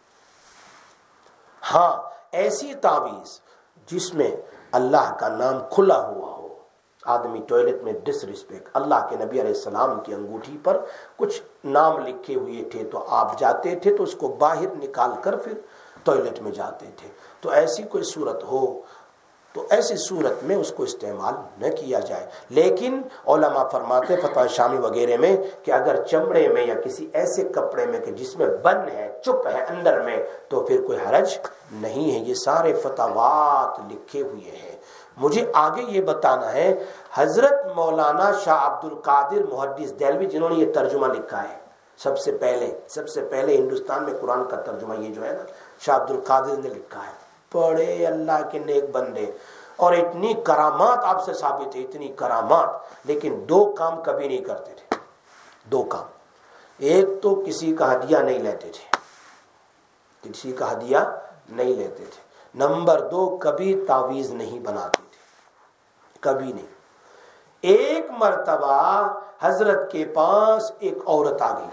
ہاں ایسی تعویذ جس میں اللہ کا نام کھلا ہوا ہو، آدمی ٹوائلٹ میں ڈس ریسپیکٹ، اللہ کے نبی علیہ السلام کی انگوٹھی پر کچھ نام لکھے ہوئے تھے تو آپ جاتے تھے تو اس کو باہر نکال کر پھر ٹوائلٹ میں جاتے تھے، تو ایسی کوئی صورت ہو تو ایسی صورت میں اس کو استعمال نہ کیا جائے۔ لیکن علماء فرماتے فتویٰ شامی وغیرہ میں کہ اگر چمڑے میں یا کسی ایسے کپڑے میں کہ جس میں بند ہے، چپ ہے اندر میں، تو پھر کوئی حرج نہیں ہے۔ یہ سارے فتوات لکھے ہوئے ہیں۔ مجھے آگے یہ بتانا ہے، حضرت مولانا شاہ عبد القادر محدث دہلوی جنہوں نے یہ ترجمہ لکھا ہے، سب سے پہلے ہندوستان میں قرآن کا ترجمہ یہ جو ہے نا شاہ عبد القادر نے لکھا ہے۔ بڑے اللہ کے نیک بندے، اور اتنی کرامات آپ سے ثابت ہے، اتنی کرامات، لیکن 2 کام کبھی نہیں کرتے تھے۔ 2 کام، ایک تو کسی کا ہدیہ نہیں لیتے تھے، نمبر 2 کبھی تعویذ نہیں بناتے تھے، کبھی نہیں۔ ایک مرتبہ حضرت کے پاس ایک عورت آ گئی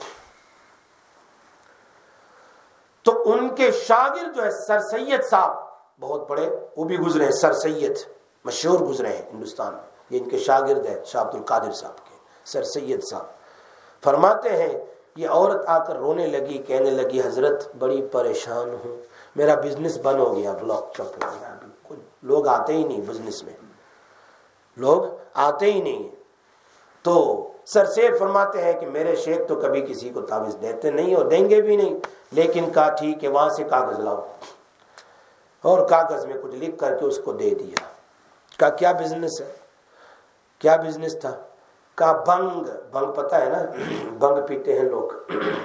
تو ان کے شاگرد جو ہے سر سید صاحب، بہت بڑے وہ بھی گزرے ہیں، سر سید مشہور گزرے ہیں ہندوستان میں، یہ ان کے شاگرد ہیں شاہ عبد القادر صاحب کے، سر سید صاحب فرماتے ہیں یہ عورت آ کر رونے لگی، کہنے لگی حضرت بڑی پریشان ہوں، میرا بزنس بند ہو گیا، بلاک چپ ہو گیا، لوگ آتے ہی نہیں بزنس میں، لوگ آتے ہی نہیں۔ تو سر سید فرماتے ہیں کہ میرے شیخ تو کبھی کسی کو تعویذ دیتے نہیں اور دیں گے بھی نہیں، لیکن کہا ٹھیک ہے وہاں سے کاغذ لاؤ، اور کاغذ میں کچھ لکھ کر کے اس کو دے دیا۔ کہا کیا بزنس ہے؟ کیا بزنس تھا؟ کہا بھنگ پتہ ہے نا، بھنگ پیتے ہیں لوگ،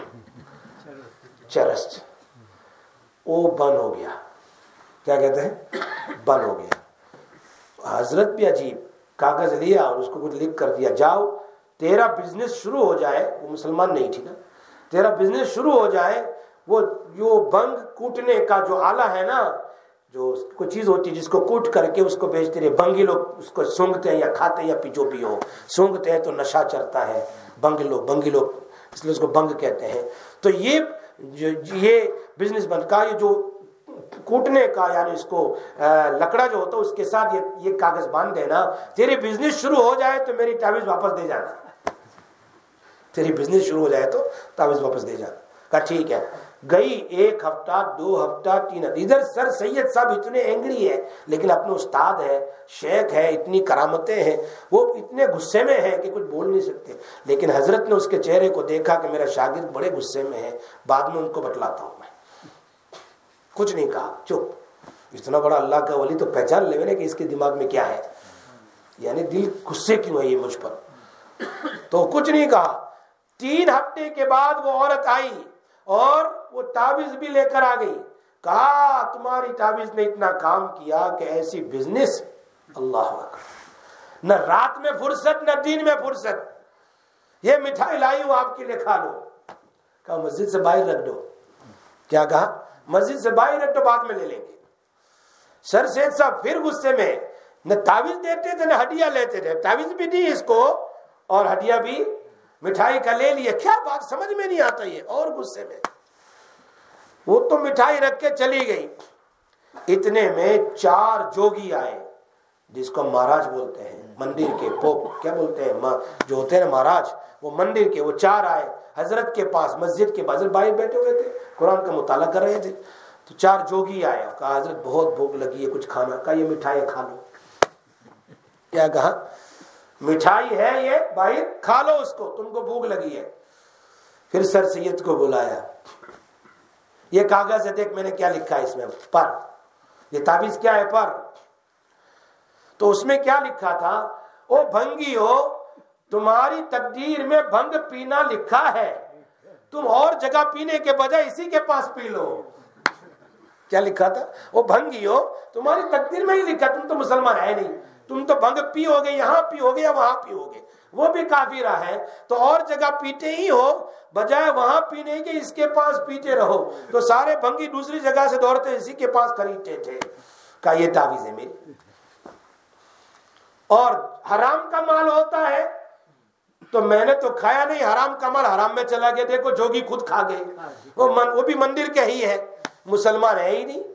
چرس، وہ بند ہو گیا۔ کیا کہتے ہیں؟ بند ہو گیا۔ حضرت بھی عجیب، کاغذ لیا اور اس کو کچھ لکھ کر دیا، جاؤ تیرا بزنس شروع ہو جائے، وہ مسلمان نہیں تھی نا، تیرا بزنس شروع ہو جائے، وہ جو بنگ کوٹنے کا جو آلہ ہے نا، جو کوئی چیز ہوتی ہے جس کو کوٹ کر کے اس کو بیچتے رہے، بنگی لوگ اس کو سونگتے ہیں یا کھاتے ہیں یا جو بھی ہو، سونگتے ہیں تو نشہ چڑھتا ہے، بنگی لوگ اس لیے اس کو بنگ کہتے ہیں۔ تو یہ بزنس بند کا، یہ جو کوٹنے کا یعنی اس کو لکڑا جو ہوتا ہے اس کے ساتھ یہ کاغذ باندھ دینا، تیری بزنس شروع ہو جائے تو میری تعویذ واپس دے جانا، تیری بزنس شروع ہو جائے تو تعویذ واپس دے جانا۔ کہا ٹھیک ہے۔ گئی 1 ہفتہ 2 ہفتہ 3 ہفتہ، ادھر سر سید صاحب اتنے اینگری ہے لیکن اپنے استاد ہے، شیخ ہے، اتنی کرامتیں ہیں، وہ اتنے غصے میں ہیں کہ کچھ بول نہیں سکتے، لیکن حضرت نے اس کے چہرے کو دیکھا کہ میرا شاگرد بڑے غصے میں ہے، بعد میں ان کو بتلاتا ہوں میں، کچھ نہیں کہا، چپ۔ اتنا بڑا اللہ کا ولی تو پہچان لے نا کہ اس کے دماغ میں کیا ہے، یعنی دل غصے کیوں ہے یہ مجھ پر، تو کچھ نہیں کہا۔ 3 ہفتے کے بعد وہ عورت آئی اور وہ تعویذ بھی لے کر آ گئی، کہا تمہاری تعویذ نے اتنا کام کیا کہ ایسی بزنس، اللہ اکبر، نہ رات میں فرصت نہ دن میں فرصت، یہ مٹھائی لائی ہوں آپ کے لیے کھا لو۔ کہا مسجد سے باہر رکھ دو۔ کیا کہا؟ مسجد سے باہر رکھ دو، بعد میں لے لیں گے۔ سر سید صاحب پھر غصے میں، نہ تعویذ دیتے تھے نہ ہڈیاں لیتے تھے، تعویذ بھی دی اس کو اور ہڈیاں بھی مٹھائی کا لے لیا، کیا بات سمجھ میں نہیں آتا یہ، اور غصے میں۔ وہ تو مٹھائی رکھ کے چلی گئی. اتنے میں 4 جوگی آئے جس کو مہاراج بولتے ہیں, مندر کے پوپ کیا بولتے ہیں, جو ہوتے ہیں نا مہاراج, وہ مندر کے. وہ 4 آئے حضرت کے پاس, مسجد کے پاس. بھائی بیٹھے ہوئے تھے, قرآن کا مطالعہ کر رہے تھے. تو 4 جوگی آئے, کہا حضرت بہت بھوک لگی ہے, کچھ کھانا. کہا یہ مٹھائی کھا لو. کیا کہا؟ مٹھائی ہے یہ بھائی, کھا لو اس کو, تم کو بھوک لگی ہے. پھر سر سید کو بلایا, یہ کاغذ ہے, دیکھ میں نے کیا لکھا ہے اس میں, پر یہ تعویذ کیا ہے, پر. تو اس میں کیا لکھا تھا, او بھنگی ہو, تمہاری تقدیر میں بھنگ پینا لکھا ہے, تم اور جگہ پینے کے بجائے اسی کے پاس پی لو. کیا لکھا تھا؟ وہ بھنگی ہو, تمہاری تقدیر میں ہی لکھا, تم تو مسلمان ہے نہیں, تم تو بھنگ پیو گے, یہاں پیو گے یا وہاں پیو گے, وہ بھی کافرہ ہے. تو اور جگہ پیتے ہی ہو, بجائے وہاں پینے کے اس کے پاس پیتے رہو. تو سارے بھنگی دوسری جگہ سے دوڑتے اسی کے پاس خریدتے تھے. کہا یہ تعویذ ہے میری. اور حرام کا مال ہوتا ہے تو میں نے تو کھایا نہیں, حرام کا مال حرام میں چلا گیا. دیکھو جوگی خود کھا گئے, وہ بھی مندر کے ہی ہے, مسلمان ہے ہی نہیں.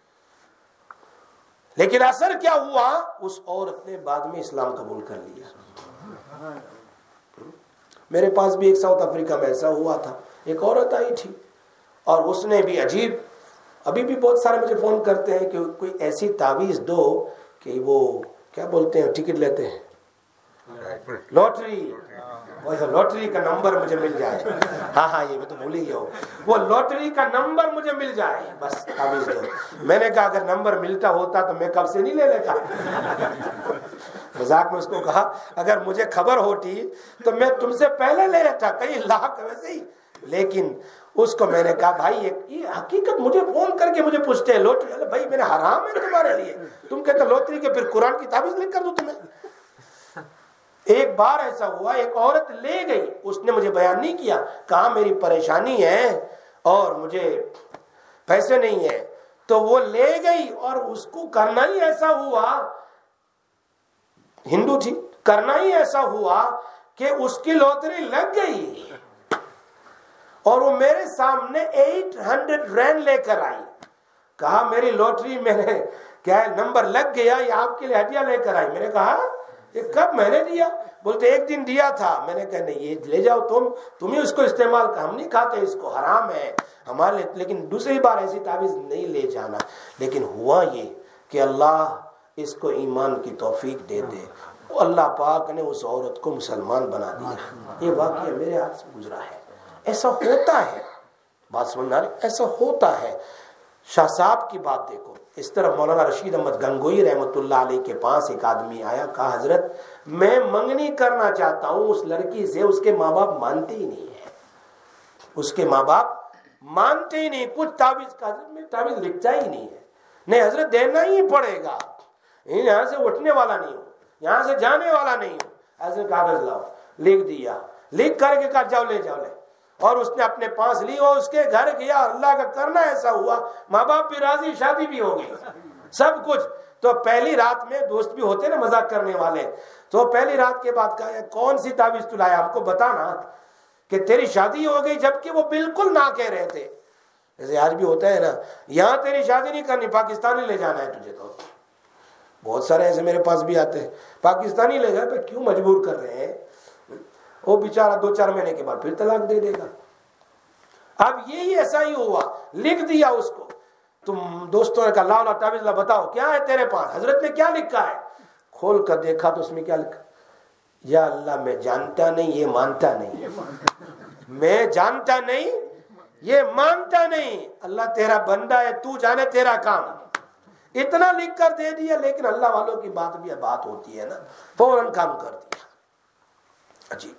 لیکن اثر کیا ہوا, اس عورت نے بعد میں اسلام قبول کر لیا. میرے پاس بھی ایک ساؤتھ افریقہ میں ایسا ہوا تھا, ایک عورت آئی تھی اور اس نے بھی عجیب, ابھی بھی بہت سارے مجھے فون کرتے ہیں کہ کوئی ایسی تعویذ دو کہ وہ کیا بولتے ہیں, ٹکٹ لیتے ہیں, لوٹری, لوٹری کا نمبر مجھے مل جائے. ہاں یہ میں تو بھول ہی گیا ہوں, وہ لوٹری کا نمبر مجھے مل جائے بس تعویذ دو. میں نے کہا اگر نمبر ملتا ہوتا تو میں کب سے نہیں لے لیتا. مذاق میں اس کو کہا اگر مجھے خبر ہوتی تو میں تم سے پہلے لے لیتا, کئی لاکھ ویسے ہی. لیکن اس کو میں نے کہا بھائی یہ حقیقت, مجھے فون کر کے مجھے پوچھتے ہیں لوٹری, ارے بھائی میں نے حرام ہے تمہارے لیے, تم کہتے لوٹری کے, پھر قرآن کی تعویذ لکھ کر دوں تمہیں. ایک بار ایسا ہوا, ایک عورت لے گئی, اس نے مجھے بیان نہیں کیا, کہا میری پریشانی ہے اور مجھے پیسے نہیں ہیں. تو وہ لے گئی اور اس کو کرنا ہی ایسا ہوا, ہندو تھی, کرنا ہی ایسا ہوا کہ اس کی لوٹری لگ گئی اور وہ میرے سامنے 800 رین لے کر آئی. کہا میری لوٹری میں نے کیا ہے نمبر لگ گیا, یہ آپ کے لیے ہدیہ لے کر آئی. میں نے کہا یہ کب میں نے دیا؟ بولتے ایک دن دیا تھا. میں نے کہا نہیں یہ لے جاؤ, تم ہی اس کو استعمال کر, ہم نہیں کھاتے اس کو, حرام ہے ہمارے لیے. لیکن دوسری بار ایسی تعویذ نہیں لے جانا. لیکن ہوا یہ کہ اللہ اس کو ایمان کی توفیق دے دے, اللہ پاک نے اس عورت کو مسلمان بنا دیا. یہ واقعہ میرے ہاتھ سے گزرا ہے. ایسا ہوتا ہے, بات سمجھنا رہے, ایسا ہوتا ہے. شاہ صاحب کی بات دیکھو, اس طرح مولانا رشید احمد گنگوئی رحمۃ اللہ علیہ کے پاس ایک آدمی آیا, کہا حضرت میں منگنی کرنا چاہتا ہوں اس لڑکی سے, اس کے ماں باپ مانتے ہی نہیں ہیں, اس کے ماں باپ مانتے ہی نہیں. کچھ تعویذ کا حضرت میں تعویذ لکھتا ہی نہیں ہے. نہیں حضرت دینا ہی پڑے گا, یہاں سے اٹھنے والا نہیں ہوں, یہاں سے جانے والا نہیں ہوں. حضرت کاغذ لاؤ, لکھ دیا, لکھ کر کے کہا جاؤ لے جاؤ لے. اور اس نے اپنے پاس لی اور اس کے گھر گیا. اللہ کا کرنا ایسا ہوا, ماں باپ بھی راضی, شادی بھی ہو گئی, سب کچھ. تو پہلی رات میں دوست بھی ہوتے نا مذاق کرنے والے, تو پہلی رات کے بعد کہا کون سی تعویذ تو لایا, ہم کو بتانا کہ تیری شادی ہو گئی, جبکہ وہ بالکل نہ کہہ رہے تھے. جیسے آج بھی ہوتا ہے نا, یہاں تیری شادی نہیں کرنی, پاکستانی لے جانا ہے تجھے. تو بہت سارے ایسے میرے پاس بھی آتے ہیں, پاکستانی لے جائے, کیوں مجبور کر رہے ہیں, وہ بیچارہ 2-4 مہینے کے بعد پھر طلاق دے دے گا. اب یہی ایسا ہی ہوا, لکھ دیا اس کو. تم دوستوں نے کہا لاؤ تعویذ لا, بتاؤ کیا ہے تیرے پاس. حضرت نے کیا لکھا ہے, کھول کر دیکھا تو اس میں کیا لکھا, یا اللہ میں جانتا نہیں یہ مانتا نہیں, میں جانتا نہیں یہ مانتا نہیں, اللہ تیرا بندہ ہے, تو جانے تیرا کام. اتنا لکھ کر دے دیا. لیکن اللہ والوں کی بات بھی بات ہوتی ہے نا, فوراً کام کر دیا. عجیب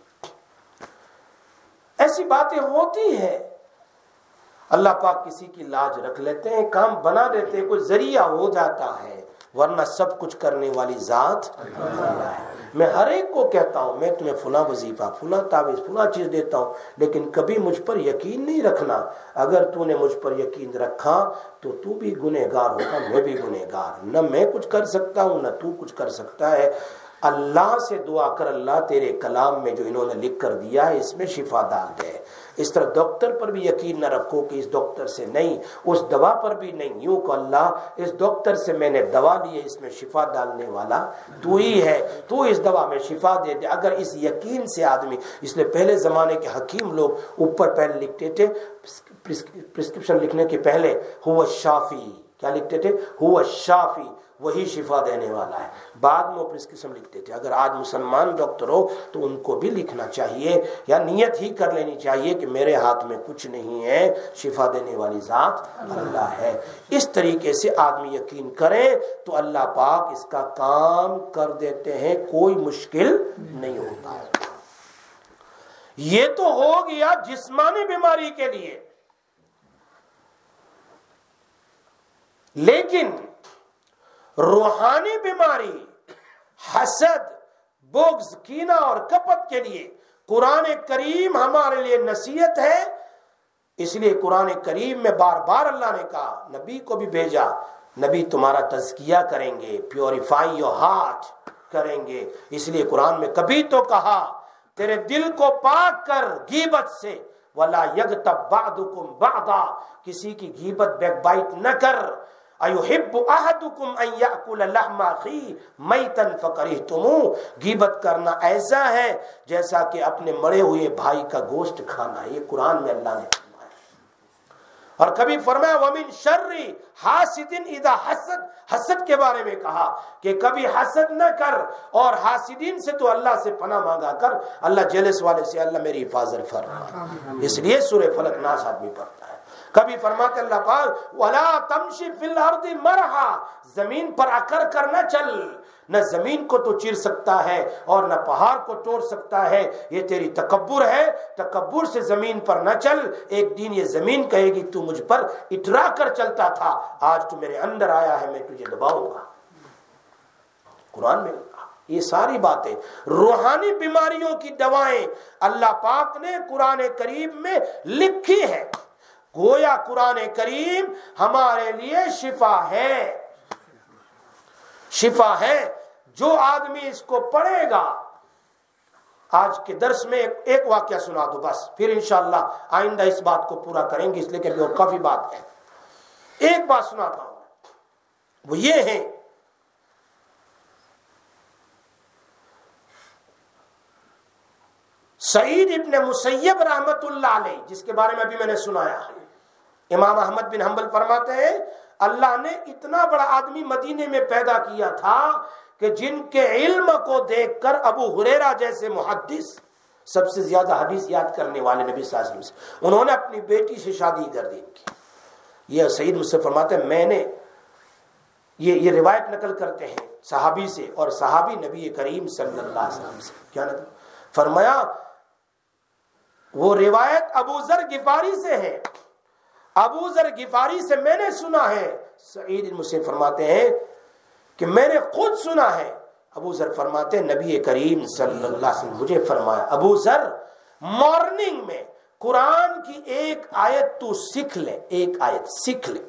ایسی باتیں ہوتی ہیں. اللہ پاک کسی کی لاج رکھ لیتے ہیں, کام بنا دیتے ہیں, کوئی ذریعہ ہو جاتا ہے, ورنہ سب کچھ کرنے والی ذات اللہ ہے. میں ہر ایک کو کہتا ہوں میں تمہیں فلاں وظیفہ, فلاں تعویذ, فلاں چیز دیتا ہوں, لیکن کبھی مجھ پر یقین نہیں رکھنا. اگر تو نے مجھ پر یقین رکھا تو تو بھی گنہگار ہوگا, میں بھی گنہگار. نہ میں کچھ کر سکتا ہوں نہ تو کچھ کر سکتا ہے. اللہ سے دعا کر, اللہ تیرے کلام میں جو انہوں نے لکھ کر دیا ہے اس میں شفا ڈال دے. اس طرح ڈاکٹر پر بھی یقین نہ رکھو کہ اس ڈاکٹر سے نہیں، اس دوا پر بھی نہیں، یوں کہ اللہ اس ڈاکٹر سے میں نے دوا لی ہے، اس میں شفا ڈالنے والا تو ہی ہے، تو اس دوا میں شفا دے دے۔ اگر اس یقین سے آدمی، اس لیے پہلے زمانے کے حکیم لوگ اوپر پہلے لکھتے تھے پرسکرپشن لکھنے کے پہلے ہوا الشافی، کیا لکھتے تھے؟ ہوا الشافی، وہی شفا دینے والا ہے، بعد میں وہ پرسکرپشن لکھتے تھے۔ اگر آج مسلمان ڈاکٹر ہو تو ان کو بھی لکھنا چاہیے یا نیت ہی کر لینی چاہیے کہ میرے ہاتھ میں کچھ نہیں ہے، شفا دینے والی ذات اللہ ہے۔ اس طریقے سے آدمی یقین کرے تو اللہ پاک اس کا کام کر دیتے ہیں، کوئی مشکل نہیں ہوتا ہے۔ یہ تو ہو گیا جسمانی بیماری کے لیے، لیکن روحانی بیماری، حسد، بغض، کینہ اور کپٹ کے لیے قرآن کریم ہمارے لیے نصیحت ہے۔ اس لیے قرآن کریم میں بار بار اللہ نے کہا، نبی کو بھی بھیجا، نبی تمہارا تزکیہ کریں گے، پیوریفائی یور ہارٹ کریں گے۔ اس لیے قرآن میں کبھی تو کہا تیرے دل کو پاک کر غیبت سے، وَلَا يَغْتَبْ بَعْضُكُمْ بَعْضًا، کسی کی غیبت بیک بائٹ نہ کر۔ أَيُحِبُّ أَحَدُكُمْ أَن يَأْكُلَ لَحْمَ أَخِيهِ مَيْتًا فَكَرِهْتُمُوهُ، غیبت کرنا ایسا ہے جیسا کہ اپنے مرے ہوئے بھائی کا گوشت کھانا۔ یہ قرآن میں اللہ نے فرمایا۔ اور کبھی فرمایا وَمِن شَرِّ حَاسِدٍ إِذَا حَسَدَ، حسد کے بارے میں کہا کہ کبھی حسد نہ کر، اور حاسدین سے تو اللہ سے پناہ مانگا کر، اللہ جیلس والے سے اللہ میری حفاظت فرما۔ اس لیے سورہ فلق ناس آدمی پڑھتا ہے۔ کبھی فرماتے اللہ پاک وَلَا تَمْشِ فِي الْأَرْضِ مَرْحًا، زمین پر اکڑ کر نہ چل، نہ زمین کو تو چیر سکتا ہے اور نہ پہاڑ کو توڑ سکتا ہے، یہ تیری تکبر ہے، تکبر سے زمین پر نہ چل۔ ایک دن یہ زمین کہے گی تو مجھ پر اترا کر چلتا تھا، آج تو میرے اندر آیا ہے، میں تجھے دباؤں گا۔ قرآن میں یہ ساری باتیں، روحانی بیماریوں کی دوائیں اللہ پاک نے قرآن کریم میں لکھی ہے۔ گویا قرآن کریم ہمارے لیے شفا ہے، شفا ہے۔ جو آدمی اس کو پڑھے گا، آج کے درس میں ایک واقعہ سنا دو بس، پھر انشاءاللہ آئندہ اس بات کو پورا کریں گے، اس لیے کہ ابھی اور کافی بات ہے۔ ایک بات سناتا ہوں، وہ یہ ہے سعید ابن مسیب رحمت اللہ علیہ، جس کے بارے میں ابھی میں نے سنایا۔ امام احمد بن حنبل فرماتے ہیں اللہ نے اتنا بڑا آدمی مدینے میں پیدا کیا تھا کہ جن کے علم کو دیکھ کر ابو ہریرہ جیسے محدث، سب سے زیادہ حدیث یاد کرنے والے نبی صلی اللہ علیہ وسلم سے، انہوں نے اپنی بیٹی سے شادی کر دی کی۔ یہ سعید مجھ سے فرماتے ہیں میں نے یہ روایت نقل کرتے ہیں صحابی سے، اور صحابی نبی کریم صلی اللہ علیہ وسلم سے، کیا نقل فرمایا؟ وہ روایت ابو ذر غفاری سے ہے، ابو ذر غفاری سے میں نے سنا ہے۔ سعید مجھ سے فرماتے ہیں کہ میں نے خود سنا ہے۔ ابو ذر فرماتے ہیں نبی کریم صلی اللہ علیہ وسلم مجھے فرمایا، ابو ذر مارننگ میں قرآن کی ایک آیت تو سیکھ لے، ایک آیت سیکھ لے۔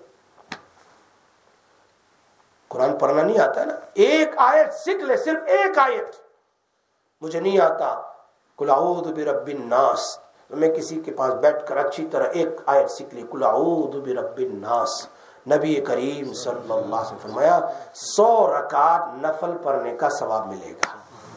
قرآن پڑھنا نہیں آتا ہے نا، ایک آیت سیکھ لے، صرف ایک آیت۔ مجھے نہیں آتا قل اعوذ برب الناس، تو میں کسی کے پاس بیٹھ کر اچھی طرح ایک آیت سیکھ لی، قل اعوذ برب الناس۔ نبی کریم صلی اللہ علیہ وسلم فرمایا 100 رکعت نفل پڑھنے کا ثواب ملے گا۔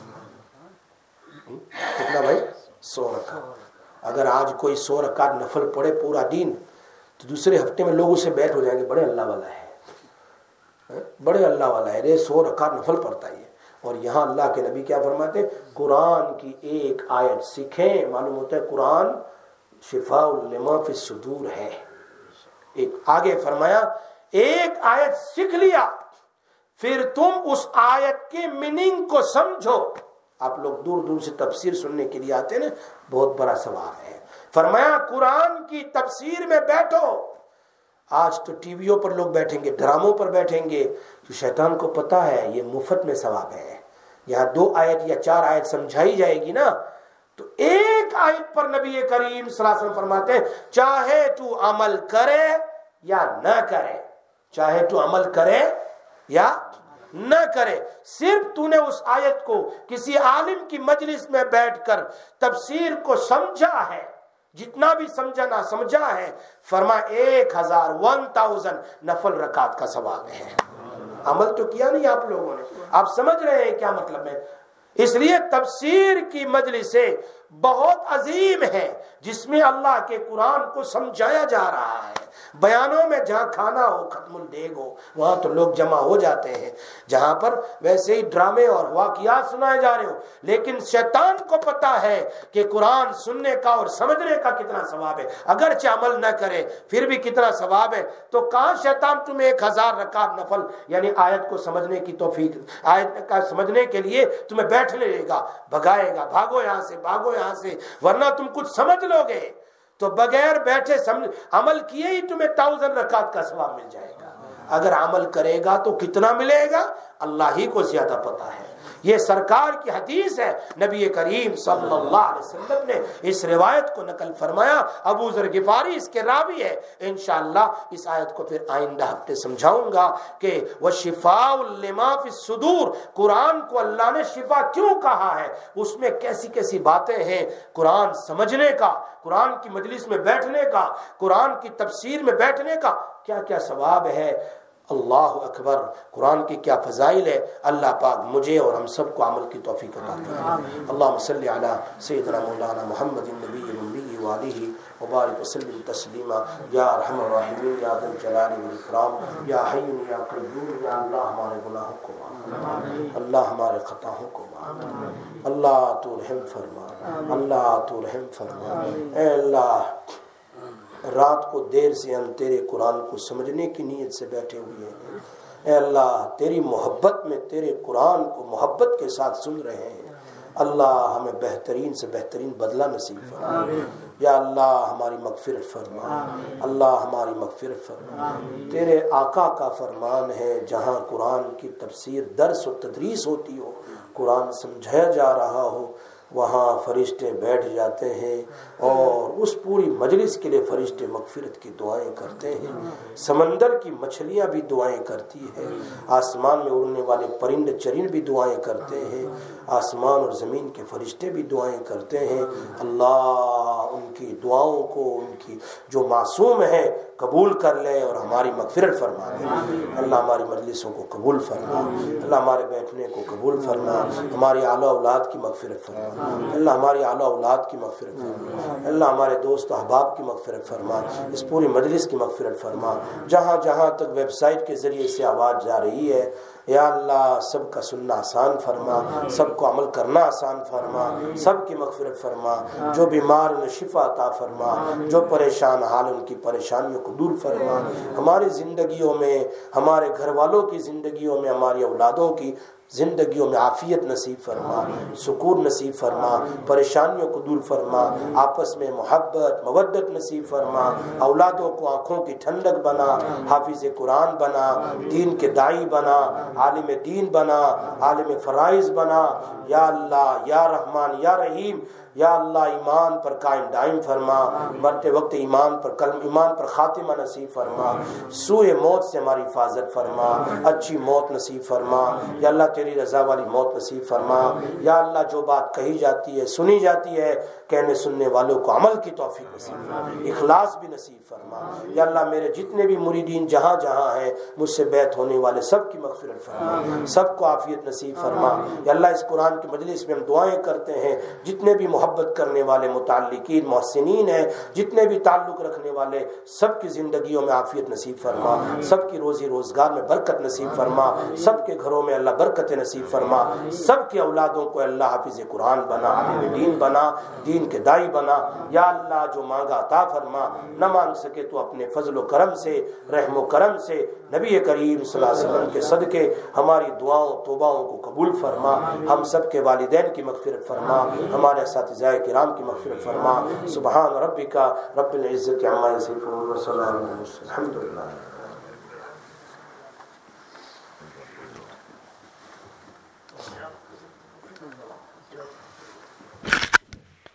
کتنا بھائی؟ 100 رکعت۔ اگر آج کوئی 100 رکعت نفل پڑھے پورا دن، تو دوسرے ہفتے میں لوگ اسے بیٹھ ہو جائیں گے، بڑے اللہ والا ہے، بڑے اللہ والا ہے، 100 رکعت نفل پڑھتا ہے۔ اور یہاں اللہ کے نبی کیا فرماتے ہیں؟ قرآن کی ایک آیت سیکھیں، معلوم ہوتا ہے قرآن شفاء لما فی الصدور ہے۔ ایک آگے فرمایا ایک آیت سیکھ لیا، پھر تم اس آیت کے میننگ کو سمجھو۔ آپ لوگ دور دور سے تفسیر سننے کے لیے آتے ہیں نا، بہت بڑا ثواب ہے۔ فرمایا قرآن کی تفسیر میں بیٹھو۔ آج تو ٹی ویوں پر لوگ بیٹھیں گے، ڈراموں پر بیٹھیں گے، تو شیطان کو پتا ہے یہ مفت میں ثواب ہے، یہاں 2 آیت یا 4 آیت سمجھائی جائے گی نا، تو ایک آیت پر نبی کریم صلی اللہ علیہ وسلم فرماتے ہیں چاہے تو عمل کرے یا نہ کرے، چاہے تو عمل کرے یا نہ کرے، صرف تو نے اس آیت کو کسی عالم کی مجلس میں بیٹھ کر تفسیر کو سمجھا ہے، جتنا بھی سمجھا نہ سمجھا ہے، فرما 1000 نفل رکعت کا ثواب ہے۔ عمل تو کیا نہیں آپ لوگوں نے، آپ سمجھ رہے ہیں کیا مطلب ہے؟ اس لیے تفسیر کی مجلسیں بہت عظیم ہے جس میں اللہ کے قرآن کو سمجھایا جا رہا ہے۔ بیانوں میں جہاں کھانا ہو، ختم الدیگ ہو، وہاں تو لوگ جمع ہو جاتے ہیں، جہاں پر ویسے ہی ڈرامے اور واقعات سنائے جا رہے ہو، لیکن شیطان کو پتا ہے کہ قرآن سننے کا اور سمجھنے کا کتنا ثواب ہے، اگرچہ عمل نہ کرے پھر بھی کتنا ثواب ہے۔ تو کہاں شیطان تمہیں 1000 رکعت نفل یعنی آیت کو سمجھنے کی توفیق، آیت کا سمجھنے کے لیے تمہیں بیٹھنے لے گا، بھگائے گا، بھاگو یہاں سے، بھاگو یہاں سے، ورنہ تم کچھ سمجھ لو گے تو بغیر بیٹھے عمل کیے ہی تمہیں 1000 رکعت کا ثواب مل جائے گا۔ اگر عمل کرے گا تو کتنا ملے گا اللہ ہی کو زیادہ پتا ہے۔ یہ سرکار کی حدیث ہے، نبی کریم صلی اللہ علیہ وسلم نے اس روایت کو نقل فرمایا، ابو ذر غفاری اس کے راوی ہے۔ انشاءاللہ اس آیت کو پھر آئندہ ہفتے سمجھاؤں گا کہ وَشِفَاءٌ لِمَا فِي الصُّدُورِ، قرآن کو اللہ نے شفا کیوں کہا ہے، اس میں کیسی کیسی باتیں ہیں، قرآن سمجھنے کا، قرآن کی مجلس میں بیٹھنے کا، قرآن کی تفسیر میں بیٹھنے کا کیا کیا ثواب ہے۔ اللہ اکبر، قرآن کی کیا فضائل ہے۔ اللہ پاک مجھے اور ہم سب کو عمل کی توفیق عطا فرمائے۔ اللہم صلی علی سیدنا مولانا محمد النبی الأمی وآلہ وبارک وسلم تسلیما۔ یا ارحم الراحمین، یا ذا الجلال والاکرام، یا حی یا قیوم، یا اللہ ہمارے گناہوں کو معاف فرما، اللہ ہمارے خطاؤں کو معاف فرما، اللہ تو رحم فرما، اللہ تو رحم فرما۔ اے اللہ، رات کو دیر سے ہم تیرے قرآن کو سمجھنے کی نیت سے بیٹھے ہوئے ہیں، اے اللہ تیری محبت میں تیرے قرآن کو محبت کے ساتھ سن رہے ہیں، اللہ ہمیں بہترین سے بہترین بدلہ نصیب فرما، یا اللہ ہماری مغفرت فرما، اللہ ہماری مغفرت فرما۔ تیرے آقا کا فرمان ہے جہاں قرآن کی تفسیر درس و تدریس ہوتی ہو، قرآن سمجھایا جا رہا ہو، وہاں فرشتے بیٹھ جاتے ہیں اور اس پوری مجلس کے لیے فرشتے مغفرت کی دعائیں کرتے ہیں، سمندر کی مچھلیاں بھی دعائیں کرتی ہیں، آسمان میں اڑنے والے پرند چرند بھی دعائیں کرتے ہیں، آسمان اور زمین کے فرشتے بھی دعائیں کرتے ہیں۔ اللہ ان کی دعاؤں کو، ان کی جو معصوم ہے قبول کر لے اور ہماری مغفرت فرما دے۔ اللہ ہماری مجلسوں کو قبول فرما، اللہ ہمارے بیٹھنے کو قبول فرما، ہماری اعلیٰ اولاد کی مغفرت فرما، اللہ ہماری اعلیٰ اولاد کی مغفرت فرما، اللہ ہمارے دوست احباب کی مغفرت فرما، اس پوری مجلس کی مغفرت فرما۔ جہاں جہاں تک ویب سائٹ کے ذریعے سے آواز جا رہی ہے، یا اللہ سب کا سننا آسان فرما، سب کو عمل کرنا آسان فرما، سب کی مغفرت فرما، جو بیمار انہیں شفا عطا فرما، جو پریشان حال ان کی پریشانیوں کو دور فرما، ہماری زندگیوں میں، ہمارے گھر والوں کی زندگیوں میں، ہماری اولادوں کی زندگیوں میں عافیت نصیب فرما، سکون نصیب فرما، پریشانیوں کو دور فرما، آپس میں محبت مودت نصیب فرما، اولادوں کو آنکھوں کی ٹھنڈک بنا، حافظ قرآن بنا، دین کے داعی بنا، عالم دین بنا، عالم فرائض بنا، یا اللہ یا رحمان یا رحیم، یا اللہ ایمان پر قائم دائم فرما، مرتے وقت ایمان پر خاتمہ نصیب فرما، سوئے موت سے ہماری حفاظت فرما، اچھی موت نصیب فرما، یا اللہ تیری رضا والی موت نصیب فرما، یا اللہ جو بات کہی جاتی ہے سنی جاتی ہے کہنے سننے والوں کو عمل کی توفیق نصیب فرما، اخلاص بھی نصیب فرما، یا اللہ میرے جتنے بھی مریدین جہاں جہاں ہیں مجھ سے بیعت ہونے والے سب کی مغفرت فرما، سب کو عافیت نصیب فرما، یا اللہ اس قرآن کی مجلس میں ہم دعائیں کرتے ہیں، جتنے بھی محبت کرنے والے متعلقین محسنین ہیں، جتنے بھی تعلق رکھنے والے سب کی زندگیوں میں عافیت نصیب فرما، سب کی روزی روزگار میں برکت نصیب فرما، سب کے گھروں میں اللہ برکت نصیب فرما، سب کے اولادوں کو اللہ حافظ قرآن بنا، عالم دین بنا، دین کے داعی بنا، یا اللہ جو مانگا عطا فرما، نہ مانگ سکے تو اپنے فضل و کرم سے، رحم و کرم سے، نبی کریم صلی اللہ علیہ وسلم کے صدقے ہماری دعاؤں توباؤں کو قبول فرما، ہم سب کے والدین کی مغفرت فرما، ہمارے اساتذہ کرام کی مغفرت فرما۔ سبحان ربک رب العزت عما یصفون وسلام علی المرسلین، الحمدللہ۔